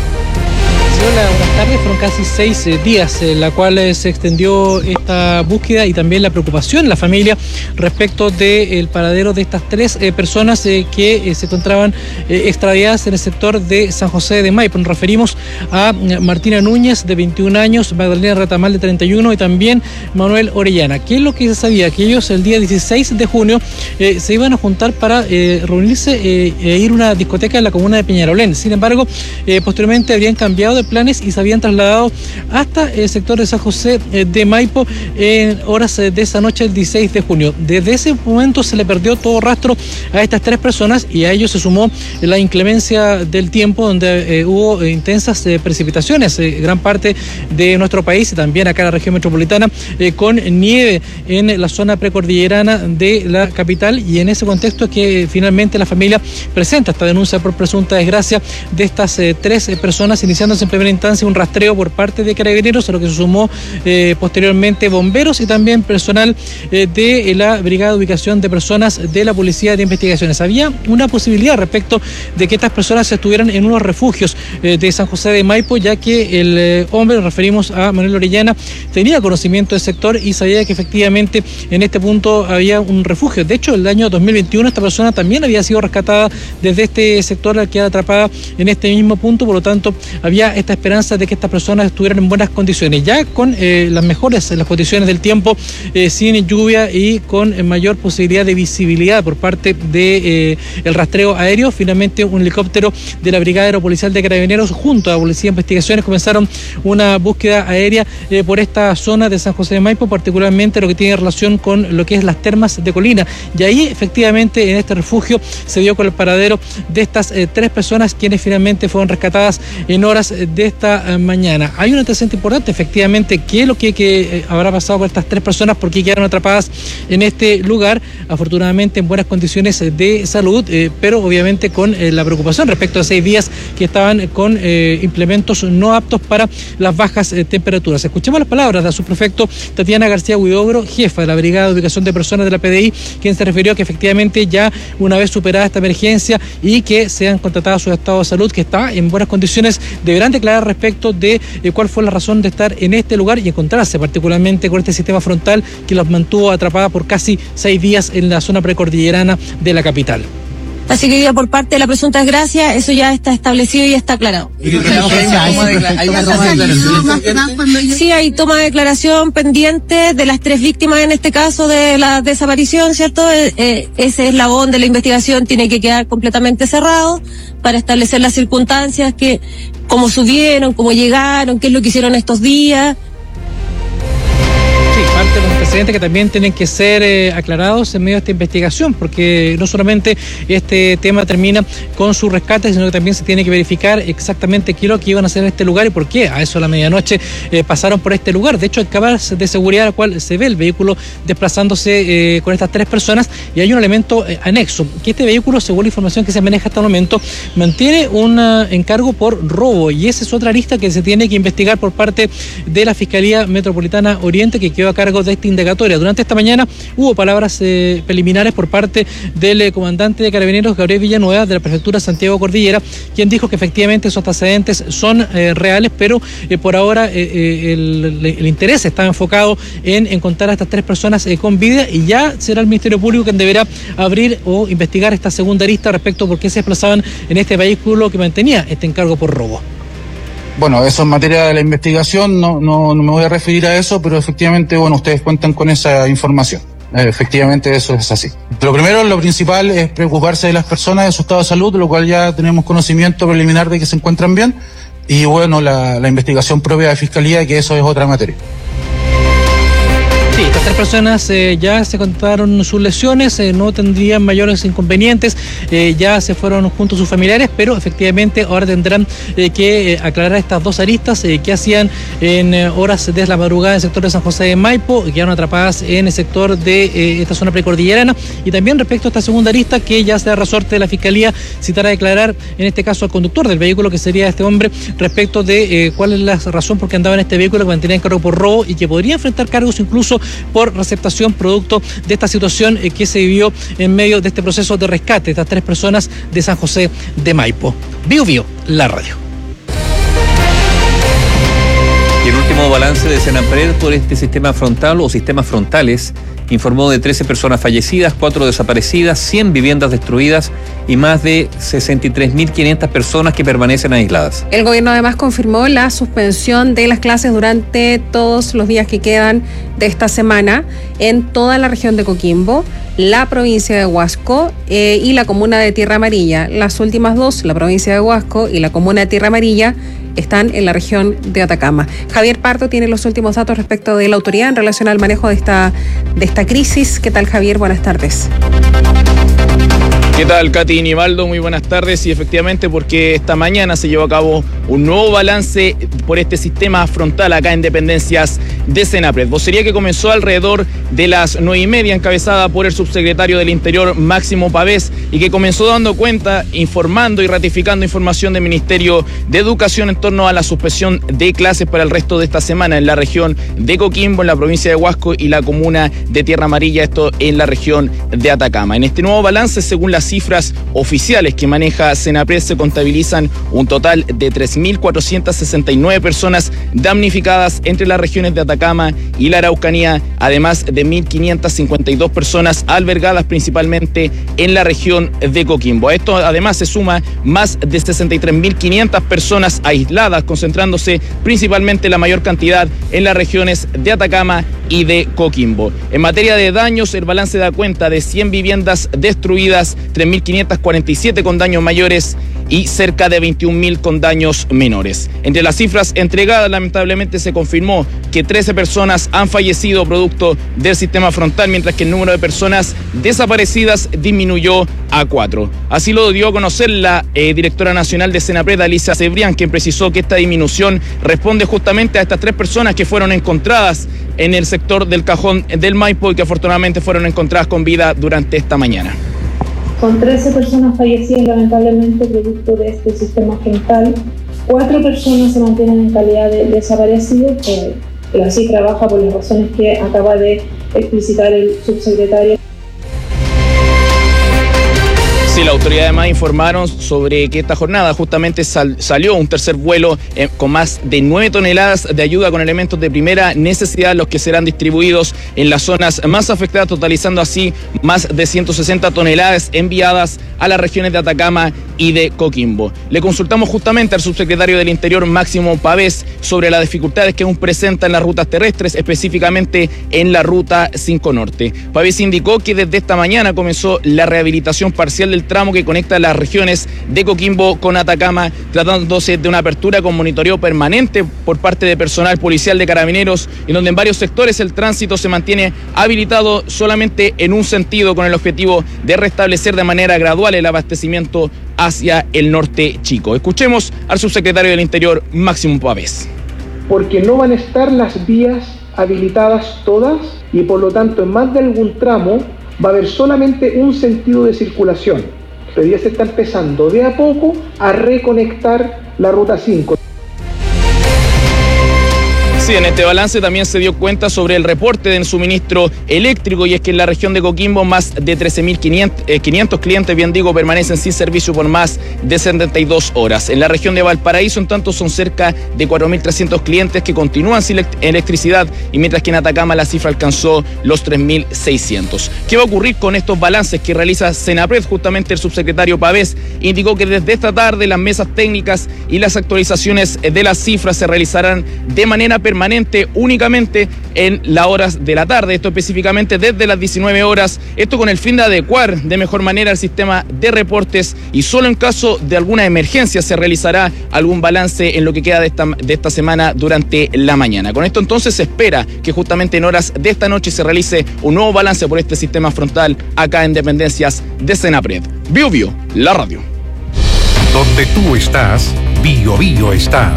Hola, buenas tardes. Fueron casi seis eh, días en la cual eh, se extendió esta búsqueda y también la preocupación en la familia respecto del paradero de estas tres eh, personas eh, que eh, se encontraban eh, extraviadas en el sector de San José de Maipo. Nos referimos a Martina Núñez, de veintiún años, Magdalena Retamal, de treinta y uno, y también Manuel Orellana. ¿Qué es lo que se sabía? Que ellos el día dieciséis de junio eh, se iban a juntar para eh, reunirse eh, e ir a una discoteca en la comuna de Peñarolén. Sin embargo, eh, posteriormente habrían cambiado de planes y se habían trasladado hasta el sector de San José de Maipo en horas de esa noche del dieciséis de junio. Desde ese momento se le perdió todo rastro a estas tres personas y a ello se sumó la inclemencia del tiempo, donde eh, hubo intensas eh, precipitaciones, eh, gran parte de nuestro país y también acá en la región metropolitana, eh, con nieve en la zona precordillerana de la capital, y en ese contexto es que finalmente la familia presenta esta denuncia por presunta desgracia de estas eh, tres eh, personas, iniciándose en primera instancia un rastreo por parte de Carabineros, a lo que se sumó eh, posteriormente bomberos y también personal eh, de la Brigada de Ubicación de Personas de la Policía de Investigaciones. Había una posibilidad respecto de que estas personas estuvieran en unos refugios eh, de San José de Maipo, ya que el eh, hombre, nos referimos a Manuel Orellana, tenía conocimiento del sector y sabía que efectivamente en este punto había un refugio. De hecho, el año dos mil veintiuno esta persona también había sido rescatada desde este sector al que quedaba atrapada en este mismo punto, por lo tanto había esta esperanza de que estas personas estuvieran en buenas condiciones, ya con eh, las mejores las condiciones del tiempo, eh, sin lluvia y con eh, mayor posibilidad de visibilidad por parte de eh, el rastreo aéreo. Finalmente, un helicóptero de la Brigada Aeropolicial de Carabineros junto a la Policía de Investigaciones comenzaron una búsqueda aérea eh, por esta zona de San José de Maipo, particularmente lo que tiene relación con lo que es las termas de Colina, y ahí efectivamente en este refugio se dio con el paradero de estas eh, tres personas, quienes finalmente fueron rescatadas en horas de esta eh, mañana. Hay un antecedente importante, efectivamente, qué es lo que, que eh, habrá pasado con estas tres personas, porque quedaron atrapadas en este lugar, afortunadamente en buenas condiciones de salud, eh, pero obviamente con eh, la preocupación respecto a seis días que estaban con eh, implementos no aptos para las bajas eh, temperaturas. Escuchemos las palabras de la subprefecto Tatiana García Huidobro, jefa de la Brigada de Ubicación de Personas de la P D I, quien se refirió a que efectivamente ya una vez superada esta emergencia y que se han contratado su estado de salud, que está en buenas condiciones, deberán declarar respecto de eh, cuál fue la razón de estar en este lugar y encontrarse particularmente con este sistema frontal que los mantuvo atrapada por casi seis días en la zona precordillerana de la capital. Así que hoy día por parte de la presunta desgracia, eso ya está establecido y ya está aclarado. Sí, hay toma de declaración pendiente de las tres víctimas en este caso de la desaparición, ¿cierto? Eh, ese eslabón de la investigación tiene que quedar completamente cerrado para establecer las circunstancias, que cómo subieron, cómo llegaron, qué es lo que hicieron estos días. Sí, parte de los antecedentes que también tienen que ser eh, aclarados en medio de esta investigación, porque no solamente este tema termina con su rescate, sino que también se tiene que verificar exactamente qué es lo que iban a hacer en este lugar y por qué a eso a la medianoche eh, pasaron por este lugar. De hecho, hay cámaras de seguridad al cual se ve el vehículo desplazándose eh, con estas tres personas, y hay un elemento eh, anexo, que este vehículo, según la información que se maneja hasta el momento, mantiene un uh, encargo por robo, y esa es otra lista que se tiene que investigar por parte de la Fiscalía Metropolitana Oriente, que quedó a cargo de esta indagatoria. Durante esta mañana hubo palabras eh, preliminares por parte del eh, comandante de Carabineros, Gabriel Villanueva, de la prefectura Santiago Cordillera, quien dijo que efectivamente esos antecedentes son eh, reales, pero eh, por ahora eh, eh, el, el interés está enfocado en encontrar a estas tres personas eh, con vida, y ya será el Ministerio Público quien deberá abrir o investigar esta segunda arista respecto a por qué se desplazaban en este vehículo que mantenía este encargo por robo. Bueno, eso en materia de la investigación, no, no, no me voy a referir a eso, pero efectivamente, bueno, ustedes cuentan con esa información. Eh, efectivamente, eso es así. Lo primero, lo principal es preocuparse de las personas, de su estado de salud, lo cual ya tenemos conocimiento preliminar de que se encuentran bien, y bueno, la, la investigación propia de Fiscalía, que eso es otra materia. Sí, estas tres personas eh, ya se contaron sus lesiones, eh, no tendrían mayores inconvenientes, eh, ya se fueron junto a sus familiares, pero efectivamente ahora tendrán eh, que eh, aclarar estas dos aristas eh, que hacían en eh, horas de la madrugada en el sector de San José de Maipo, quedaron atrapadas en el sector de eh, esta zona precordillerana, y también respecto a esta segunda arista que ya será resorte de la Fiscalía, citará a declarar en este caso al conductor del vehículo, que sería este hombre, respecto de eh, cuál es la razón por qué andaba en este vehículo, que mantenía en cargo por robo y que podría enfrentar cargos incluso por receptación producto de esta situación eh, que se vivió en medio de este proceso de rescate de estas tres personas de San José de Maipo. Bio Bio, la radio. Y el último balance de Senapred por este sistema frontal o sistemas frontales informó de trece personas fallecidas, cuatro desaparecidas, cien viviendas destruidas y más de sesenta y tres mil quinientas personas que permanecen aisladas. El gobierno además confirmó la suspensión de las clases durante todos los días que quedan de esta semana en toda la región de Coquimbo, la provincia de Huasco eh, y la comuna de Tierra Amarilla. Las últimas dos, la provincia de Huasco y la comuna de Tierra Amarilla, están en la región de Atacama. Javier Pardo tiene los últimos datos respecto de la autoridad en relación al manejo de esta, de esta crisis. ¿Qué tal, Javier? Buenas tardes. ¿Qué tal, Katy y Nivaldo? Muy buenas tardes. Y efectivamente, porque esta mañana se llevó a cabo un nuevo balance por este sistema frontal acá en dependencias de Senapred. Vocería que comenzó alrededor de las nueve y media, encabezada por el subsecretario del Interior, Máximo Pavés, y que comenzó dando cuenta, informando y ratificando información del Ministerio de Educación en torno a la suspensión de clases para el resto de esta semana en la región de Coquimbo, en la provincia de Huasco y la comuna de Tierra Amarilla, esto en la región de Atacama. En este nuevo balance, según las cifras oficiales que maneja Senapred, se contabilizan un total de tres mil cuatrocientas sesenta y nueve personas damnificadas entre las regiones de Atacama y la Araucanía, además de mil quinientas cincuenta y dos personas albergadas principalmente en la región de Coquimbo. A esto además se suma más de sesenta y tres mil quinientas personas aisladas, concentrándose principalmente la mayor cantidad en las regiones de Atacama y de Coquimbo. En materia de daños, el balance da cuenta de cien viviendas destruidas, tres mil quinientas cuarenta y siete con daños mayores y cerca de veintiún mil con daños menores. Entre las cifras entregadas, lamentablemente se confirmó que trece personas han fallecido producto del sistema frontal, mientras que el número de personas desaparecidas disminuyó a cuatro. Así lo dio a conocer la eh, directora nacional de Senapred, Alicia Cebrián, quien precisó que esta disminución responde justamente a estas tres personas que fueron encontradas en el sector del Cajón del Maipo y que afortunadamente fueron encontradas con vida durante esta mañana. Con trece personas fallecidas lamentablemente producto de este sistema frontal, cuatro personas se mantienen en calidad de desaparecidos, que la cifra baja por las razones que acaba de explicitar el subsecretario. Sí, la autoridad además informaron sobre que esta jornada justamente sal, salió un tercer vuelo eh, con más de nueve toneladas de ayuda con elementos de primera necesidad, los que serán distribuidos en las zonas más afectadas, totalizando así más de ciento sesenta toneladas enviadas a las regiones de Atacama y de Coquimbo. Le consultamos justamente al subsecretario del Interior, Máximo Pavés, sobre las dificultades que aún presentan las rutas terrestres, específicamente en la ruta cinco Norte. Pavés indicó que desde esta mañana comenzó la rehabilitación parcial del tramo que conecta las regiones de Coquimbo con Atacama, tratándose de una apertura con monitoreo permanente por parte de personal policial de Carabineros, en donde en varios sectores el tránsito se mantiene habilitado solamente en un sentido, con el objetivo de restablecer de manera gradual el abastecimiento hacia el norte chico. Escuchemos al subsecretario del Interior, Máximo Pavés. Porque no van a estar las vías habilitadas todas y por lo tanto en más de algún tramo va a haber solamente un sentido de circulación, pero ya se está empezando de a poco a reconectar la ruta cinco. Sí, en este balance también se dio cuenta sobre el reporte del suministro eléctrico, y es que en la región de Coquimbo más de trece mil quinientos clientes, bien digo, permanecen sin servicio por más de setenta y dos horas. En la región de Valparaíso, en tanto, son cerca de cuatro mil trescientos clientes que continúan sin electricidad, y mientras que en Atacama la cifra alcanzó los tres mil seiscientos. ¿Qué va a ocurrir con estos balances que realiza Senapred? Justamente el subsecretario Pavés indicó que desde esta tarde las mesas técnicas y las actualizaciones de las cifras se realizarán de manera permanente permanente únicamente en las horas de la tarde, esto específicamente desde las diecinueve horas, esto con el fin de adecuar de mejor manera el sistema de reportes, y solo en caso de alguna emergencia se realizará algún balance en lo que queda de esta, de esta semana durante la mañana. Con esto entonces se espera que justamente en horas de esta noche se realice un nuevo balance por este sistema frontal acá en dependencias de Senapred. Bio Bio, la radio. Donde tú estás, Bio Bio está.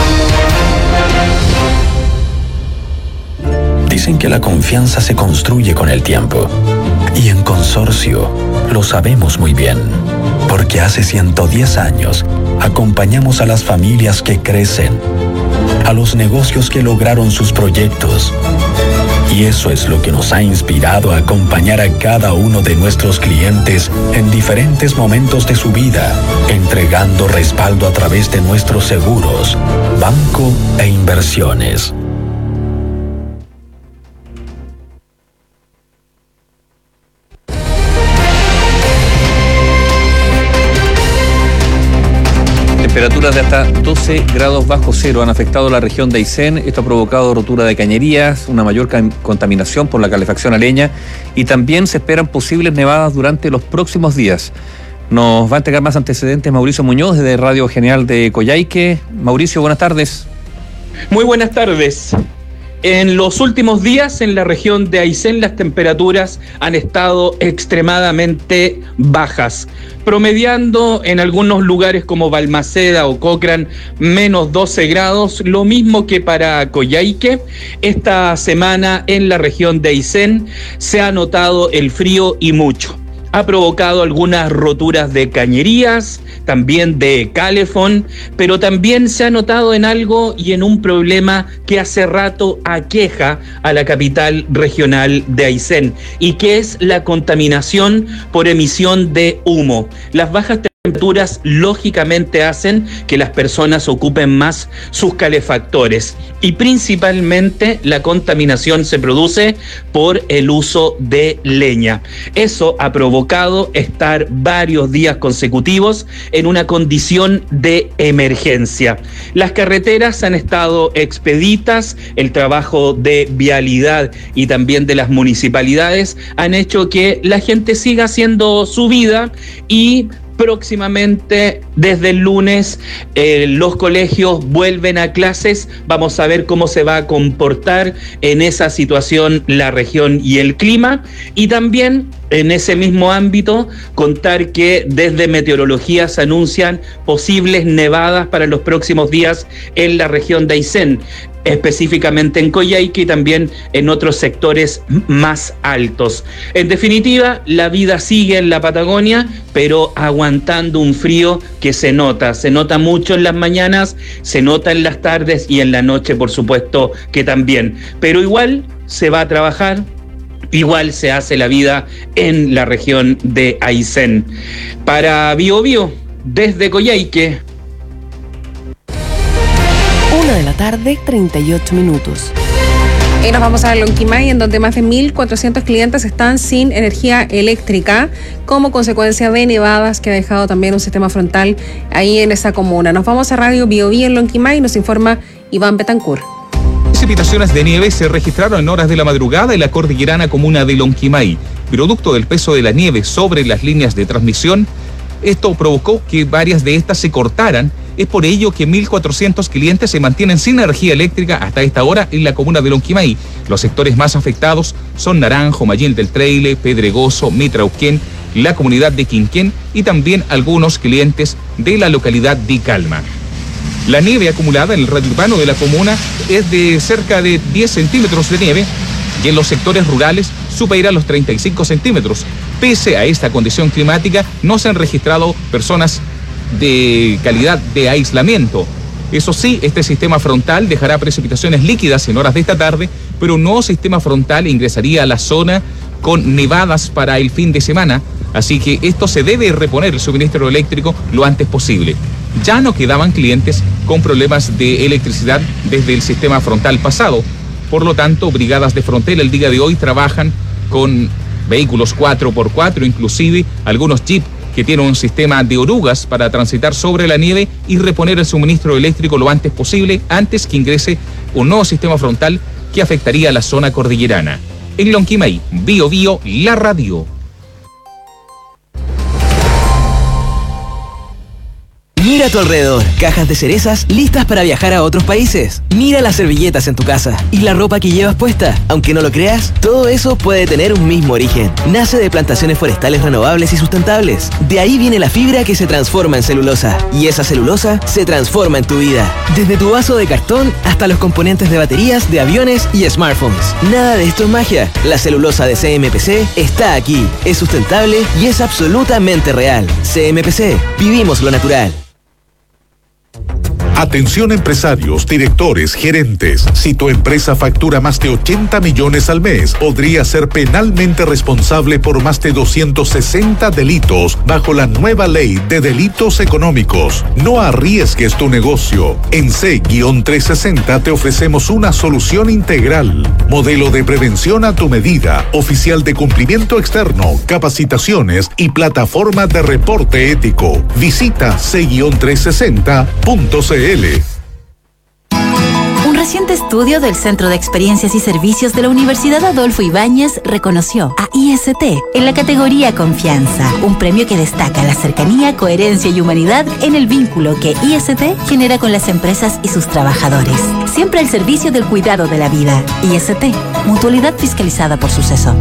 Dicen que la confianza se construye con el tiempo. Y en Consorcio lo sabemos muy bien. Porque hace ciento diez años acompañamos a las familias que crecen, a los negocios que lograron sus proyectos. Y eso es lo que nos ha inspirado a acompañar a cada uno de nuestros clientes en diferentes momentos de su vida, entregando respaldo a través de nuestros seguros, banco e inversiones. Temperaturas de hasta doce grados bajo cero han afectado la región de Aysén. Esto ha provocado rotura de cañerías, una mayor contaminación por la calefacción a leña, y también se esperan posibles nevadas durante los próximos días. Nos va a entregar más antecedentes Mauricio Muñoz desde Radio General de Coyhaique. Mauricio, buenas tardes. Muy buenas tardes. En los últimos días en la región de Aysén las temperaturas han estado extremadamente bajas, promediando en algunos lugares como Balmaceda o Cochrane menos doce grados, lo mismo que para Coyhaique. Esta semana en la región de Aysén se ha notado el frío y mucho. Ha provocado algunas roturas de cañerías, también de calefón, pero también se ha notado en algo y en un problema que hace rato aqueja a la capital regional de Aysén, y que es la contaminación por emisión de humo. Las bajas temperaturas lógicamente hacen que las personas ocupen más sus calefactores, y principalmente la contaminación se produce por el uso de leña. Eso ha provocado estar varios días consecutivos en una condición de emergencia. Las carreteras han estado expeditas, el trabajo de vialidad y también de las municipalidades han hecho que la gente siga haciendo su vida, y próximamente, desde el lunes, eh, los colegios vuelven a clases. Vamos a ver cómo se va a comportar en esa situación la región y el clima. Y también, en ese mismo ámbito, contar que desde meteorología se anuncian posibles nevadas para los próximos días en la región de Aysén, específicamente en Coyhaique y también en otros sectores más altos. En definitiva, la vida sigue en la Patagonia, pero aguantando un frío que se nota, se nota mucho en las mañanas, se nota en las tardes y en la noche, por supuesto que también. Pero igual se va a trabajar, igual se hace la vida en la región de Aysén. Para Bio Bio, desde Coyhaique. Una de la tarde, treinta y ocho minutos. Y nos vamos a Lonquimay, en donde más de mil cuatrocientos clientes están sin energía eléctrica como consecuencia de nevadas que ha dejado también un sistema frontal ahí en esa comuna. Nos vamos a Radio Bio Bio en Lonquimay, nos informa Iván Betancourt. Precipitaciones de nieve se registraron en horas de la madrugada en la cordillerana comuna de Lonquimay. Producto del peso de la nieve sobre las líneas de transmisión, esto provocó que varias de estas se cortaran. Es por ello que mil cuatrocientos clientes se mantienen sin energía eléctrica hasta esta hora en la comuna de Lonquimay. Los sectores más afectados son Naranjo, Mayén del Treile, Pedregoso, Mitrauquén, la comunidad de Quinquén y también algunos clientes de la localidad de Calma. La nieve acumulada en el radio urbano de la comuna es de cerca de diez centímetros de nieve y en los sectores rurales supera los treinta y cinco centímetros. Pese a esta condición climática, no se han registrado personas de calidad de aislamiento. Eso sí, este sistema frontal dejará precipitaciones líquidas en horas de esta tarde, pero un nuevo sistema frontal ingresaría a la zona con nevadas para el fin de semana, así que esto se debe reponer el suministro eléctrico lo antes posible. Ya no quedaban clientes con problemas de electricidad desde el sistema frontal pasado, por lo tanto, brigadas de Frontera el día de hoy trabajan con vehículos cuatro por cuatro, inclusive algunos jeep que tienen un sistema de orugas para transitar sobre la nieve y reponer el suministro eléctrico lo antes posible, antes que ingrese un nuevo sistema frontal que afectaría a la zona cordillerana. En Lonquimay, Bio Bio, la radio. Mira a tu alrededor, cajas de cerezas listas para viajar a otros países. Mira las servilletas en tu casa y la ropa que llevas puesta. Aunque no lo creas, todo eso puede tener un mismo origen. Nace de plantaciones forestales renovables y sustentables. De ahí viene la fibra que se transforma en celulosa. Y esa celulosa se transforma en tu vida. Desde tu vaso de cartón hasta los componentes de baterías, de aviones y smartphones. Nada de esto es magia. La celulosa de C M P C está aquí. Es sustentable y es absolutamente real. C M P C, vivimos lo natural. Atención empresarios, directores, gerentes. Si tu empresa factura más de ochenta millones al mes, podría ser penalmente responsable por más de doscientos sesenta delitos bajo la nueva ley de delitos económicos. No arriesgues tu negocio. En C trescientos sesenta te ofrecemos una solución integral. Modelo de prevención a tu medida, oficial de cumplimiento externo, capacitaciones y plataforma de reporte ético. Visita C trescientos sesenta punto c l. Un reciente estudio del Centro de Experiencias y Servicios de la Universidad Adolfo Ibáñez reconoció a I S T en la categoría Confianza, un premio que destaca la cercanía, coherencia y humanidad en el vínculo que I S T genera con las empresas y sus trabajadores. Siempre al servicio del cuidado de la vida. I S T, mutualidad fiscalizada por Suceso.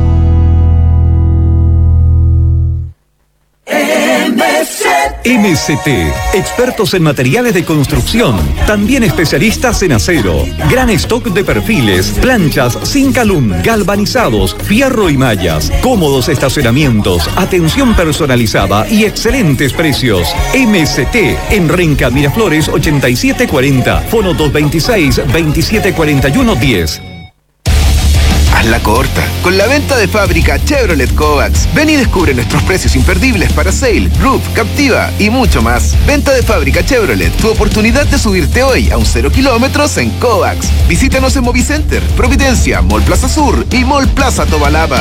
M C T, expertos en materiales de construcción, también especialistas en acero, gran stock de perfiles, planchas, zinc alum, galvanizados, fierro y mallas, cómodos estacionamientos, atención personalizada y excelentes precios. M C T en Renca Miraflores ochenta y siete cuarenta, fono dos veintiséis, veintisiete cuarenta y uno diez. Hazla corta, con la venta de fábrica Chevrolet Kovacs. Ven y descubre nuestros precios imperdibles para Sail, Roof, Captiva y mucho más. Venta de fábrica Chevrolet, tu oportunidad de subirte hoy a un cero kilómetros en Kovacs. Visítanos en Movicenter, Providencia, Mall Plaza Sur y Mall Plaza Tobalaba.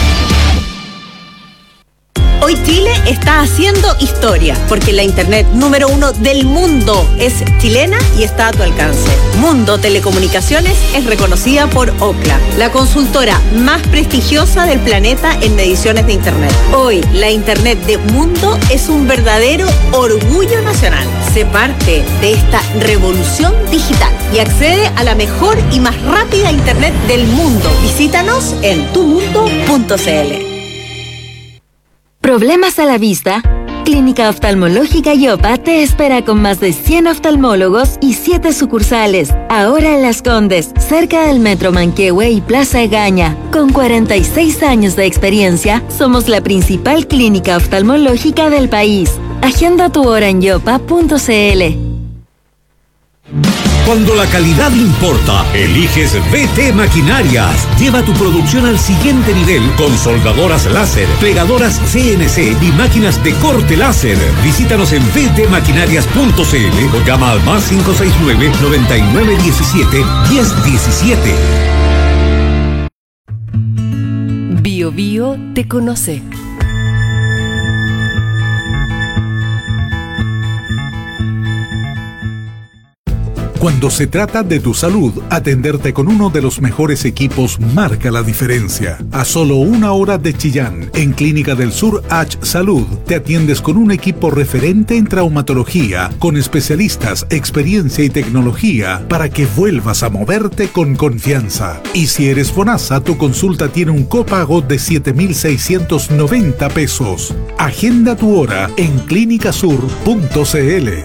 Hoy Chile está haciendo historia, porque la internet número uno del mundo es chilena y está a tu alcance. Mundo Telecomunicaciones es reconocida por Ookla, la consultora más prestigiosa del planeta en mediciones de internet. Hoy, la internet de Mundo es un verdadero orgullo nacional. Sé parte de esta revolución digital y accede a la mejor y más rápida internet del mundo. Visítanos en tu mundo punto c l. ¿Problemas a la vista? Clínica Oftalmológica Yopa te espera con más de cien oftalmólogos y siete sucursales. Ahora en Las Condes, cerca del Metro Manquehue y Plaza Egaña. Con cuarenta y seis años de experiencia, somos la principal clínica oftalmológica del país. Agenda tu hora en yopa punto c l. Cuando la calidad importa, eliges V T Maquinarias. Lleva tu producción al siguiente nivel con soldadoras láser, plegadoras C N C y máquinas de corte láser. Visítanos en v t maquinarias punto c l o llama al más cinco seis nueve, noventa y nueve diecisiete, diez diecisiete. Bio Bio te conoce. Cuando se trata de tu salud, atenderte con uno de los mejores equipos marca la diferencia. A solo una hora de Chillán, en Clínica del Sur H Salud, te atiendes con un equipo referente en traumatología, con especialistas, experiencia y tecnología, para que vuelvas a moverte con confianza. Y si eres FONASA, tu consulta tiene un copago de siete mil seiscientos noventa pesos. Agenda tu hora en clínicasur punto c l.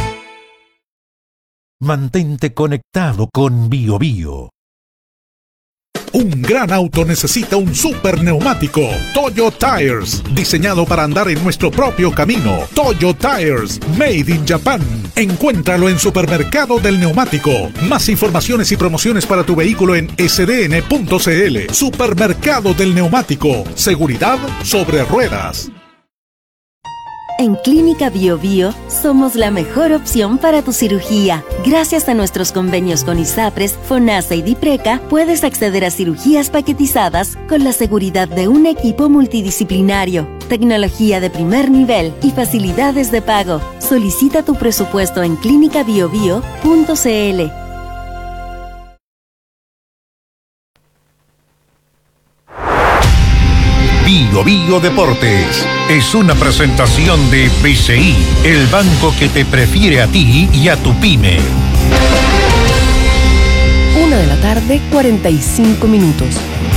Mantente conectado con Bio Bio. Un gran auto necesita un super neumático. Toyo Tires, diseñado para andar en nuestro propio camino. Toyo Tires, made in Japan. Encuéntralo en Supermercado del Neumático. Más informaciones y promociones para tu vehículo en s d n punto c l. Supermercado del Neumático. Seguridad sobre ruedas. En Clínica Bio Bio somos la mejor opción para tu cirugía. Gracias a nuestros convenios con ISAPRES, FONASA y DIPRECA, puedes acceder a cirugías paquetizadas con la seguridad de un equipo multidisciplinario, tecnología de primer nivel y facilidades de pago. Solicita tu presupuesto en clínica bio bio punto c l. Bio Bio Deportes es una presentación de B C I, el banco que te prefiere a ti y a tu pyme. Una de la tarde, cuarenta y cinco minutos.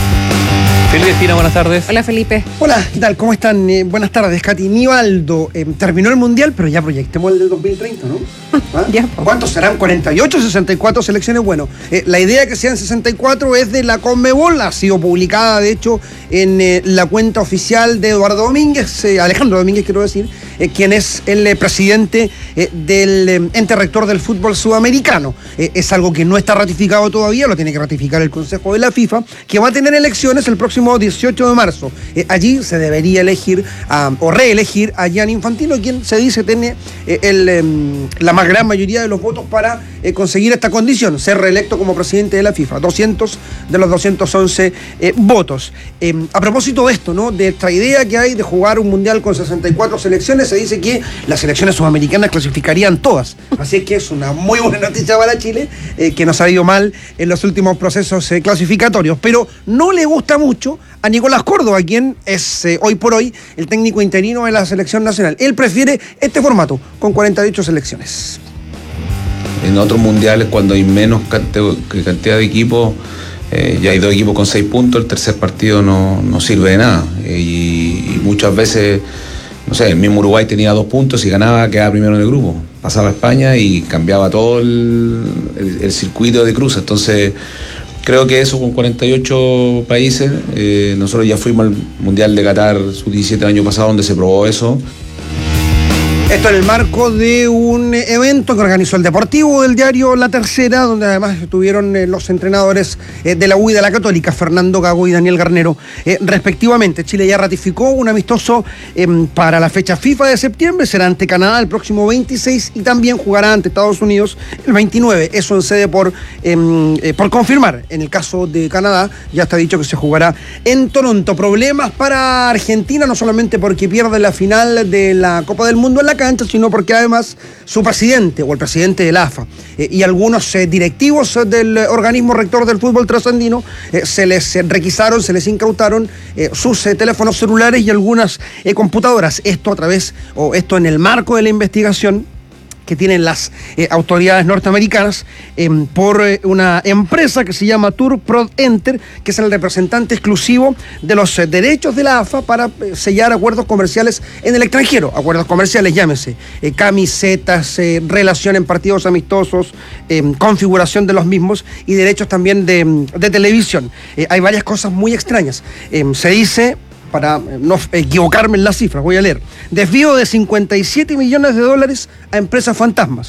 Felipe Espina, buenas tardes. Hola, Felipe. Hola, ¿qué tal? ¿Cómo están? Eh, buenas tardes, Katy. Nivaldo, eh, terminó el Mundial, pero ya proyectemos el del dos mil treinta, ¿no? ¿Ah? Ya. ¿Cuántos serán? ¿cuarenta y ocho, sesenta y cuatro selecciones? Bueno, eh, la idea que sean sesenta y cuatro es de la Conmebol, ha sido publicada, de hecho, en eh, la cuenta oficial de Eduardo Domínguez, eh, Alejandro Domínguez, quiero decir, eh, quien es el eh, presidente eh, del eh, ente rector del fútbol sudamericano. Eh, es algo que no está ratificado todavía, lo tiene que ratificar el Consejo de la FIFA, que va a tener elecciones el próximo dieciocho de marzo. Eh, allí se debería elegir a, o reelegir a Gianni Infantino, quien se dice tiene eh, el, eh, la más gran mayoría de los votos para eh, conseguir esta condición, ser reelecto como presidente de la FIFA, doscientos de los doscientos once eh, votos. Eh, a propósito de esto, ¿no? De esta idea que hay de jugar un mundial con sesenta y cuatro selecciones, se dice que las selecciones sudamericanas clasificarían todas, así es que es una muy buena noticia para Chile, eh, que nos ha ido mal en los últimos procesos eh, clasificatorios, pero no le gusta mucho a Nicolás Córdoba, quien es eh, hoy por hoy el técnico interino de la selección nacional. Él prefiere este formato, con cuarenta y ocho selecciones. En otros mundiales, cuando hay menos cantidad de equipos, eh, ya hay dos equipos con seis puntos, el tercer partido no, no sirve de nada. Eh, y, y muchas veces, no sé, el mismo Uruguay tenía dos puntos y ganaba, quedaba primero en el grupo. Pasaba a España y cambiaba todo el, el, el circuito de cruces. Entonces, creo que eso con cuarenta y ocho países, eh, nosotros ya fuimos al Mundial de Qatar sub diecisiete el año pasado, donde se probó eso. Esto en el marco de un evento que organizó el Deportivo del diario La Tercera, donde además estuvieron eh, los entrenadores eh, de la U y de la Católica, Fernando Gago y Daniel Garnero, eh, respectivamente. Chile ya ratificó un amistoso eh, para la fecha FIFA de septiembre, será ante Canadá el próximo veintiséis y también jugará ante Estados Unidos el veintinueve. Eso en sede por, eh, eh, por confirmar. En el caso de Canadá ya está dicho que se jugará en Toronto. Problemas para Argentina, no solamente porque pierde la final de la Copa del Mundo en la cancha, sino porque además su presidente o el presidente de la A F A eh, y algunos eh, directivos del organismo rector del fútbol trasandino eh, se les eh, requisaron, se les incautaron eh, sus eh, teléfonos celulares y algunas eh, computadoras. Esto a través, o esto en el marco de la investigación que tienen las eh, autoridades norteamericanas eh, por eh, una empresa que se llama Tour Prod Enter, que es el representante exclusivo de los eh, derechos de la A F A para eh, sellar acuerdos comerciales en el extranjero. Acuerdos comerciales, llámese, eh, camisetas, eh, relación en partidos amistosos, eh, configuración de los mismos y derechos también de, de televisión. Eh, hay varias cosas muy extrañas. Eh, se dice, para no equivocarme en las cifras, voy a leer: desvío de cincuenta y siete millones de dólares a empresas fantasmas,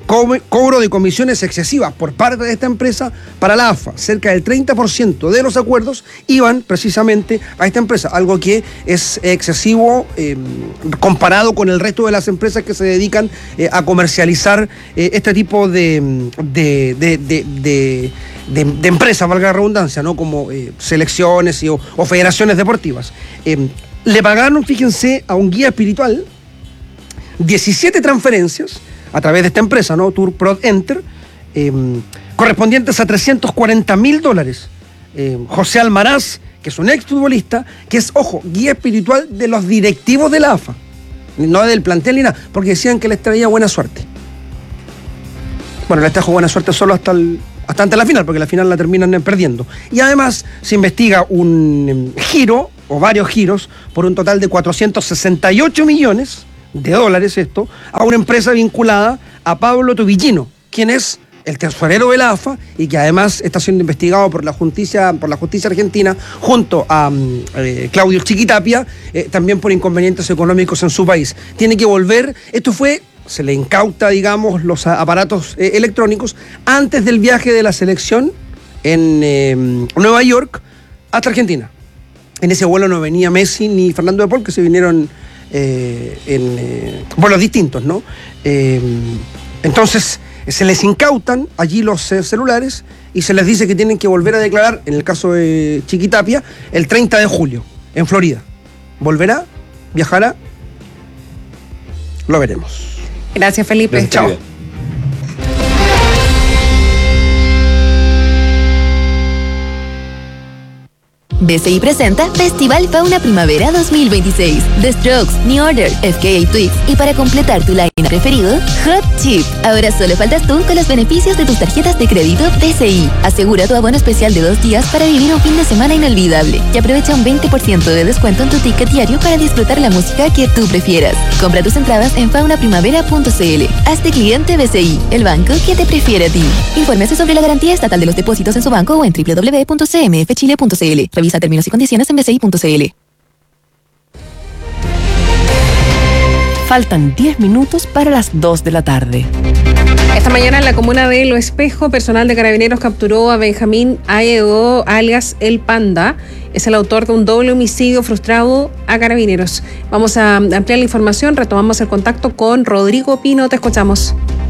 co- cobro de comisiones excesivas por parte de esta empresa para la A F A. Cerca del treinta por ciento de los acuerdos iban precisamente a esta empresa, algo que es excesivo eh, comparado con el resto de las empresas que se dedican eh, a comercializar eh, este tipo de, de, de, de, de, de, de empresas, valga la redundancia, ¿no? Como eh, selecciones y, o, o federaciones deportivas. Eh, le pagaron, fíjense, a un guía espiritual diecisiete transferencias a través de esta empresa, ¿no? Tour Pro Enter, eh, correspondientes a trescientos cuarenta mil dólares. Eh, José Almaraz, que es un exfutbolista, que es, ojo, guía espiritual de los directivos de la A F A, no del plantel ni nada, porque decían que les traía buena suerte. Bueno, les trajo buena suerte solo hasta el, hasta antes de la final, porque la final la terminan perdiendo. Y además se investiga un eh, giro, o varios giros, por un total de cuatrocientos sesenta y ocho millones de dólares, esto, a una empresa vinculada a Pablo Tubillino, quien es el tesorero de la A F A y que además está siendo investigado por la justicia, por la justicia argentina, junto a eh, Claudio Chiquitapia, eh, también por inconvenientes económicos en su país. Tiene que volver, esto fue, se le incauta, digamos, los aparatos eh, electrónicos antes del viaje de la selección en eh, Nueva York hasta Argentina. En ese vuelo no venía Messi ni Fernando de Paul, que se vinieron eh, en eh, vuelos distintos, ¿no? Eh, entonces, se les incautan allí los eh, celulares y se les dice que tienen que volver a declarar, en el caso de Chiquitapia, el treinta de julio, en Florida. ¿Volverá? ¿Viajará? Lo veremos. Gracias, Felipe. Gracias, chao. B C I presenta Festival Fauna Primavera dos mil veintiséis. The Strokes, New Order, F K A Twigs y para completar tu line preferido, Hot Chip. Ahora solo faltas tú con los beneficios de tus tarjetas de crédito B C I. Asegura tu abono especial de dos días para vivir un fin de semana inolvidable y aprovecha un veinte por ciento de descuento en tu ticket diario para disfrutar la música que tú prefieras. Compra tus entradas en fauna primavera punto c l. Hazte cliente B C I, el banco que te prefiere a ti. Infórmese sobre la garantía estatal de los depósitos en su banco o en doble u doble u doble u punto c m f chile punto c l. Revisa términos y condiciones en b c i punto c l. Faltan diez minutos para las dos de la tarde. Esta mañana en la comuna de Lo Espejo, personal de Carabineros capturó a Benjamín Aedo, alias El Panda. Es el autor de un doble homicidio frustrado a Carabineros. Vamos a ampliar la información, retomamos el contacto con Rodrigo Pino, te escuchamos.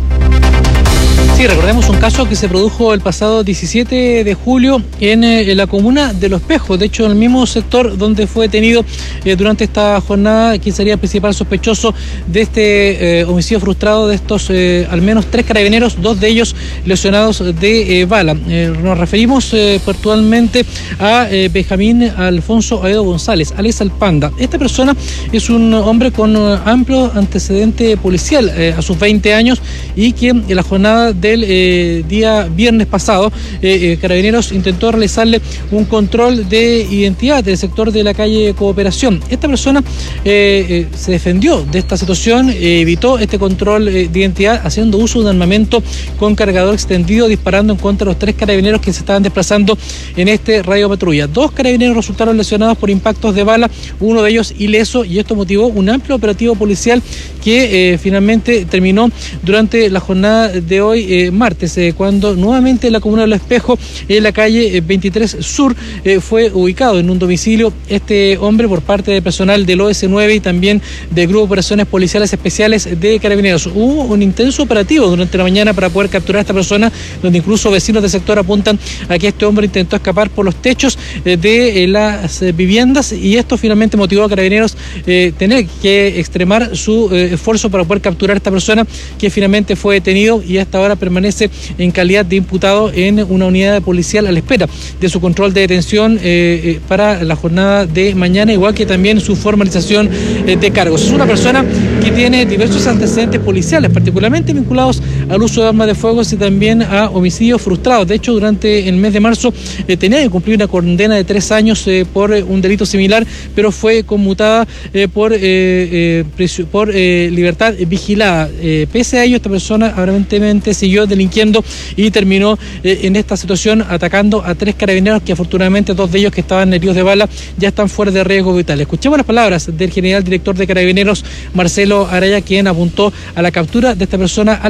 Sí, recordemos un caso que se produjo el pasado diecisiete de julio en, eh, en la comuna de Lo Espejo, de hecho en el mismo sector donde fue detenido eh, durante esta jornada quien sería el principal sospechoso de este eh, homicidio frustrado de estos eh, al menos tres carabineros, dos de ellos lesionados de eh, bala. Eh, nos referimos eh, puntualmente a eh, Benjamín Alfonso Aedo González, alias El Panda. Esta persona es un hombre con uh, amplio antecedente policial eh, a sus veinte años y que en la jornada de el eh, día viernes pasado, eh, eh, Carabineros intentó realizarle un control de identidad del sector de la calle Cooperación. Esta persona eh, eh, se defendió de esta situación, eh, evitó este control eh, de identidad haciendo uso de un armamento con cargador extendido, disparando en contra de los tres carabineros que se estaban desplazando en este radio patrulla. Dos carabineros resultaron lesionados por impactos de bala, uno de ellos ileso, y esto motivó un amplio operativo policial que eh, finalmente terminó durante la jornada de hoy, eh, martes, eh, cuando nuevamente en la comuna de Lo Espejo, en la calle eh, veintitrés Sur, eh, fue ubicado en un domicilio este hombre por parte de personal del O S nueve y también del Grupo de Operaciones Policiales Especiales de Carabineros. Hubo un intenso operativo durante la mañana para poder capturar a esta persona, donde incluso vecinos del sector apuntan a que este hombre intentó escapar por los techos eh, de eh, las eh, viviendas, y esto finalmente motivó a Carabineros eh, tener que extremar su eh, esfuerzo para poder capturar a esta persona, que finalmente fue detenido y hasta ahora permanece en calidad de imputado en una unidad policial a la espera de su control de detención eh, eh, para la jornada de mañana, igual que también su formalización eh, de cargos. Es una persona que tiene diversos antecedentes policiales, particularmente vinculados al uso de armas de fuego y también a homicidios frustrados. De hecho, durante el mes de marzo eh, tenía que cumplir una condena de tres años eh, por eh, un delito similar, pero fue conmutada eh, por, eh, eh, por eh, libertad vigilada. Eh, pese a ello, esta persona aparentemente siguió delinquiendo y terminó eh, en esta situación atacando a tres carabineros, que afortunadamente dos de ellos que estaban heridos de bala ya están fuera de riesgo vital. Escuchemos las palabras del general director de Carabineros, Marcelo Araya, quien apuntó a la captura de esta persona altamente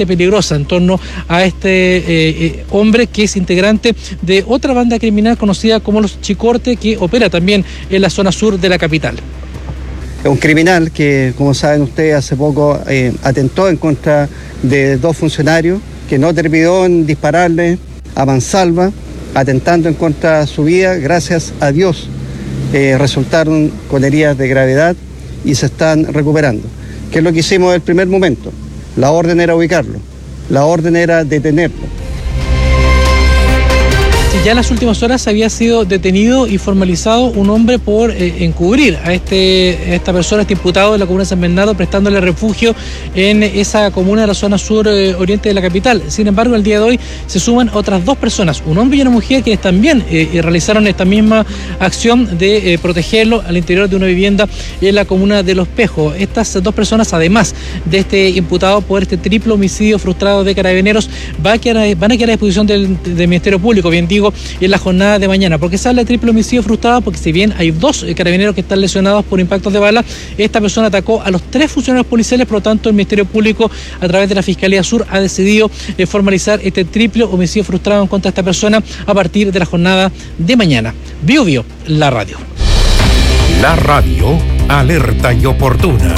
peligrosa en torno a este eh, eh, hombre que es integrante de otra banda criminal conocida como los Chicorte, que opera también en la zona sur de la capital. Es un criminal que, como saben ustedes, hace poco eh, atentó en contra de dos funcionarios, que no terminó en dispararle a mansalva, atentando en contra de su vida. Gracias a Dios eh, resultaron con heridas de gravedad y se están recuperando. ¿Qué es lo que hicimos desde el primer momento? La orden era ubicarlo, la orden era detenerlo. Ya en las últimas horas había sido detenido y formalizado un hombre por eh, encubrir a, este, a esta persona, este imputado de la comuna de San Bernardo, prestándole refugio en esa comuna de la zona sur eh, oriente de la capital. Sin embargo, el día de hoy se suman otras dos personas, un hombre y una mujer, quienes también eh, realizaron esta misma acción de eh, protegerlo al interior de una vivienda en la comuna de Los Pejos. Estas dos personas, además de este imputado por este triple homicidio frustrado de Carabineros, va a quedar, van a quedar a disposición del, del Ministerio Público, bien digo, en la jornada de mañana. ¿Por qué se habla de triple homicidio frustrado? Porque si bien hay dos carabineros que están lesionados por impactos de bala, esta persona atacó a los tres funcionarios policiales. Por lo tanto, el Ministerio Público, a través de la Fiscalía Sur, ha decidido eh, formalizar este triple homicidio frustrado en contra de esta persona a partir de la jornada de mañana. Bio Bio, la radio. La radio, alerta y oportuna.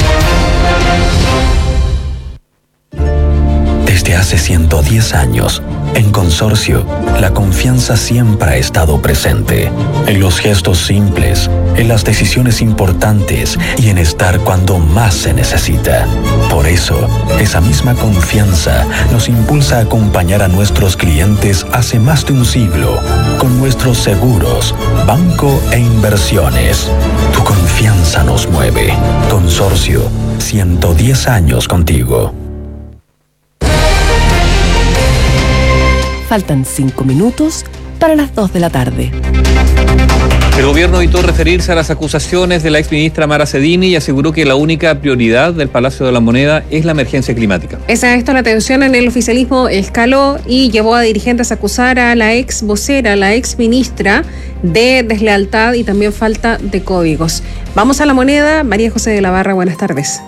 Desde hace ciento diez años, en Consorcio, la confianza siempre ha estado presente. En los gestos simples, en las decisiones importantes y en estar cuando más se necesita. Por eso, esa misma confianza nos impulsa a acompañar a nuestros clientes hace más de un siglo con nuestros seguros, banco e inversiones. Tu confianza nos mueve. Consorcio, ciento diez años contigo. Faltan cinco minutos para las dos de la tarde. El gobierno evitó referirse a las acusaciones de la exministra Mara Cedini y aseguró que la única prioridad del Palacio de la Moneda es la emergencia climática. Pese a esto, la tensión en el oficialismo escaló y llevó a dirigentes a acusar a la ex vocera, la ex ministra, de deslealtad y también falta de códigos. Vamos a la Moneda. María José de la Barra, buenas tardes.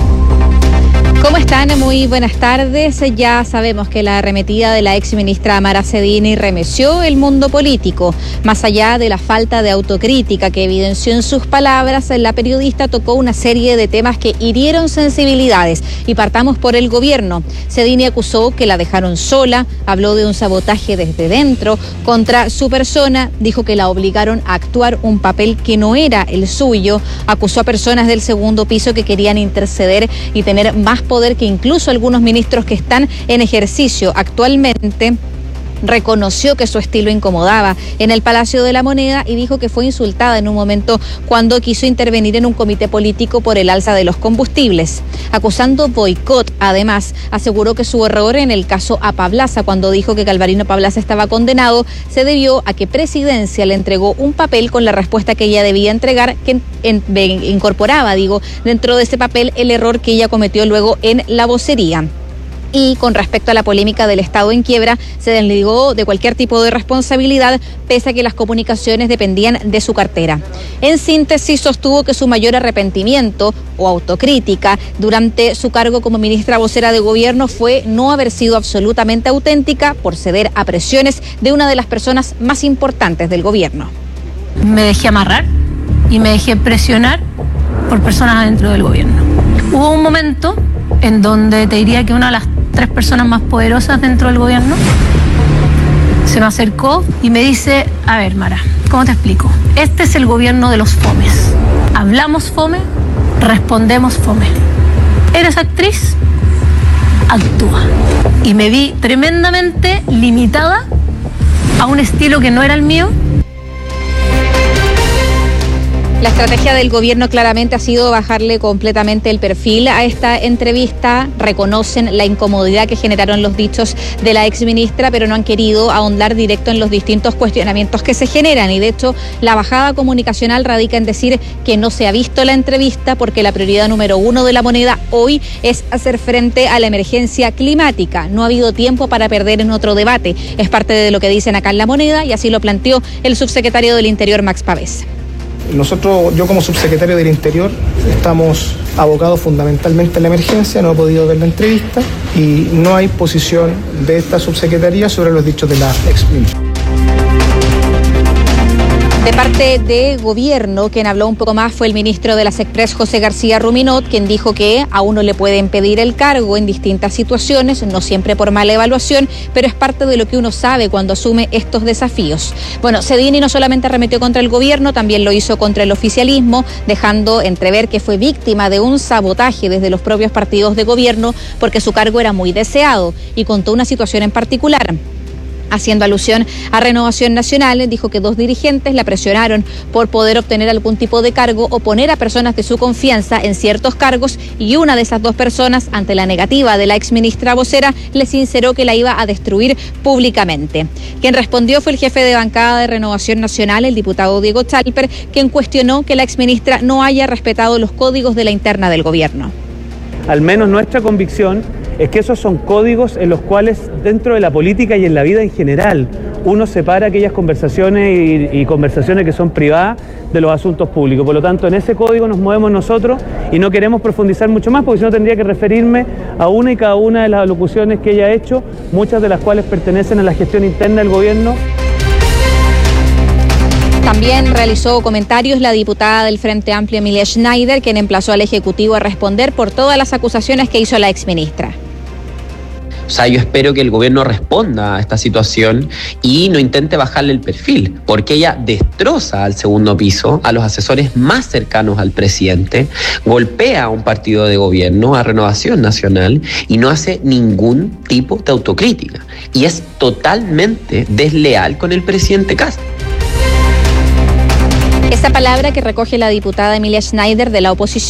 ¿Cómo están? Muy buenas tardes. Ya sabemos que la arremetida de la exministra Mara Cedini remeció el mundo político. Más allá de la falta de autocrítica que evidenció en sus palabras, la periodista tocó una serie de temas que hirieron sensibilidades. Y partamos por el gobierno. Cedini acusó que la dejaron sola, habló de un sabotaje desde dentro contra su persona, dijo que la obligaron a actuar un papel que no era el suyo, acusó a personas del segundo piso que querían interceder y tener más poder que incluso algunos ministros que están en ejercicio actualmente. Reconoció que su estilo incomodaba en el Palacio de la Moneda y dijo que fue insultada en un momento cuando quiso intervenir en un comité político por el alza de los combustibles. Acusando boicot, además, aseguró que su error en el caso Apablaza, cuando dijo que Galvarino Apablaza estaba condenado, se debió a que Presidencia le entregó un papel con la respuesta que ella debía entregar, que en, en, incorporaba, digo, dentro de ese papel el error que ella cometió luego en la vocería. Y con respecto a la polémica del Estado en quiebra, se desligó de cualquier tipo de responsabilidad, pese a que las comunicaciones dependían de su cartera. En síntesis, sostuvo que su mayor arrepentimiento o autocrítica durante su cargo como ministra vocera de gobierno fue no haber sido absolutamente auténtica por ceder a presiones de una de las personas más importantes del gobierno. Me dejé amarrar y me dejé presionar por personas adentro del gobierno. Hubo un momento en donde te diría que una de las tres personas más poderosas dentro del gobierno se me acercó y me dice: a ver, Mara, ¿cómo te explico? Este es el gobierno de los fomes. Hablamos fome, respondemos fome. ¿Eres actriz? Actúa. Y me vi tremendamente limitada a un estilo que no era el mío. La estrategia del gobierno claramente ha sido bajarle completamente el perfil a esta entrevista. Reconocen la incomodidad que generaron los dichos de la exministra, pero no han querido ahondar directo en los distintos cuestionamientos que se generan. Y de hecho, la bajada comunicacional radica en decir que no se ha visto la entrevista porque la prioridad número uno de la Moneda hoy es hacer frente a la emergencia climática. No ha habido tiempo para perder en otro debate. Es parte de lo que dicen acá en la Moneda y así lo planteó el subsecretario del Interior, Max Pavés. Nosotros, yo como subsecretario del Interior, estamos abocados fundamentalmente a la emergencia, no he podido ver la entrevista y no hay posición de esta subsecretaría sobre los dichos de la exministra. De parte de gobierno, quien habló un poco más fue el ministro de las Express, José García Ruminot, quien dijo que a uno le pueden pedir el cargo en distintas situaciones, no siempre por mala evaluación, pero es parte de lo que uno sabe cuando asume estos desafíos. Bueno, Cedini no solamente arremetió contra el gobierno, también lo hizo contra el oficialismo, dejando entrever que fue víctima de un sabotaje desde los propios partidos de gobierno porque su cargo era muy deseado, y contó una situación en particular. Haciendo alusión a Renovación Nacional, dijo que dos dirigentes la presionaron por poder obtener algún tipo de cargo o poner a personas de su confianza en ciertos cargos, y una de esas dos personas, ante la negativa de la exministra vocera, le sinceró que la iba a destruir públicamente. Quien respondió fue el jefe de bancada de Renovación Nacional, el diputado Diego Chalper, quien cuestionó que la exministra no haya respetado los códigos de la interna del gobierno. Al menos nuestra convicción es que esos son códigos en los cuales dentro de la política y en la vida en general uno separa aquellas conversaciones y, y conversaciones que son privadas de los asuntos públicos. Por lo tanto, en ese código nos movemos nosotros y no queremos profundizar mucho más, porque si no tendría que referirme a una y cada una de las alocuciones que ella ha hecho, muchas de las cuales pertenecen a la gestión interna del gobierno. También realizó comentarios la diputada del Frente Amplio, Emilia Schneider, quien emplazó al Ejecutivo a responder por todas las acusaciones que hizo la exministra. O sea, yo espero que el gobierno responda a esta situación y no intente bajarle el perfil, porque ella destroza al segundo piso, a los asesores más cercanos al presidente, golpea a un partido de gobierno, a Renovación Nacional, y no hace ningún tipo de autocrítica. Y es totalmente desleal con el presidente Kast. Esa palabra que recoge la diputada Emilia Schneider de la oposición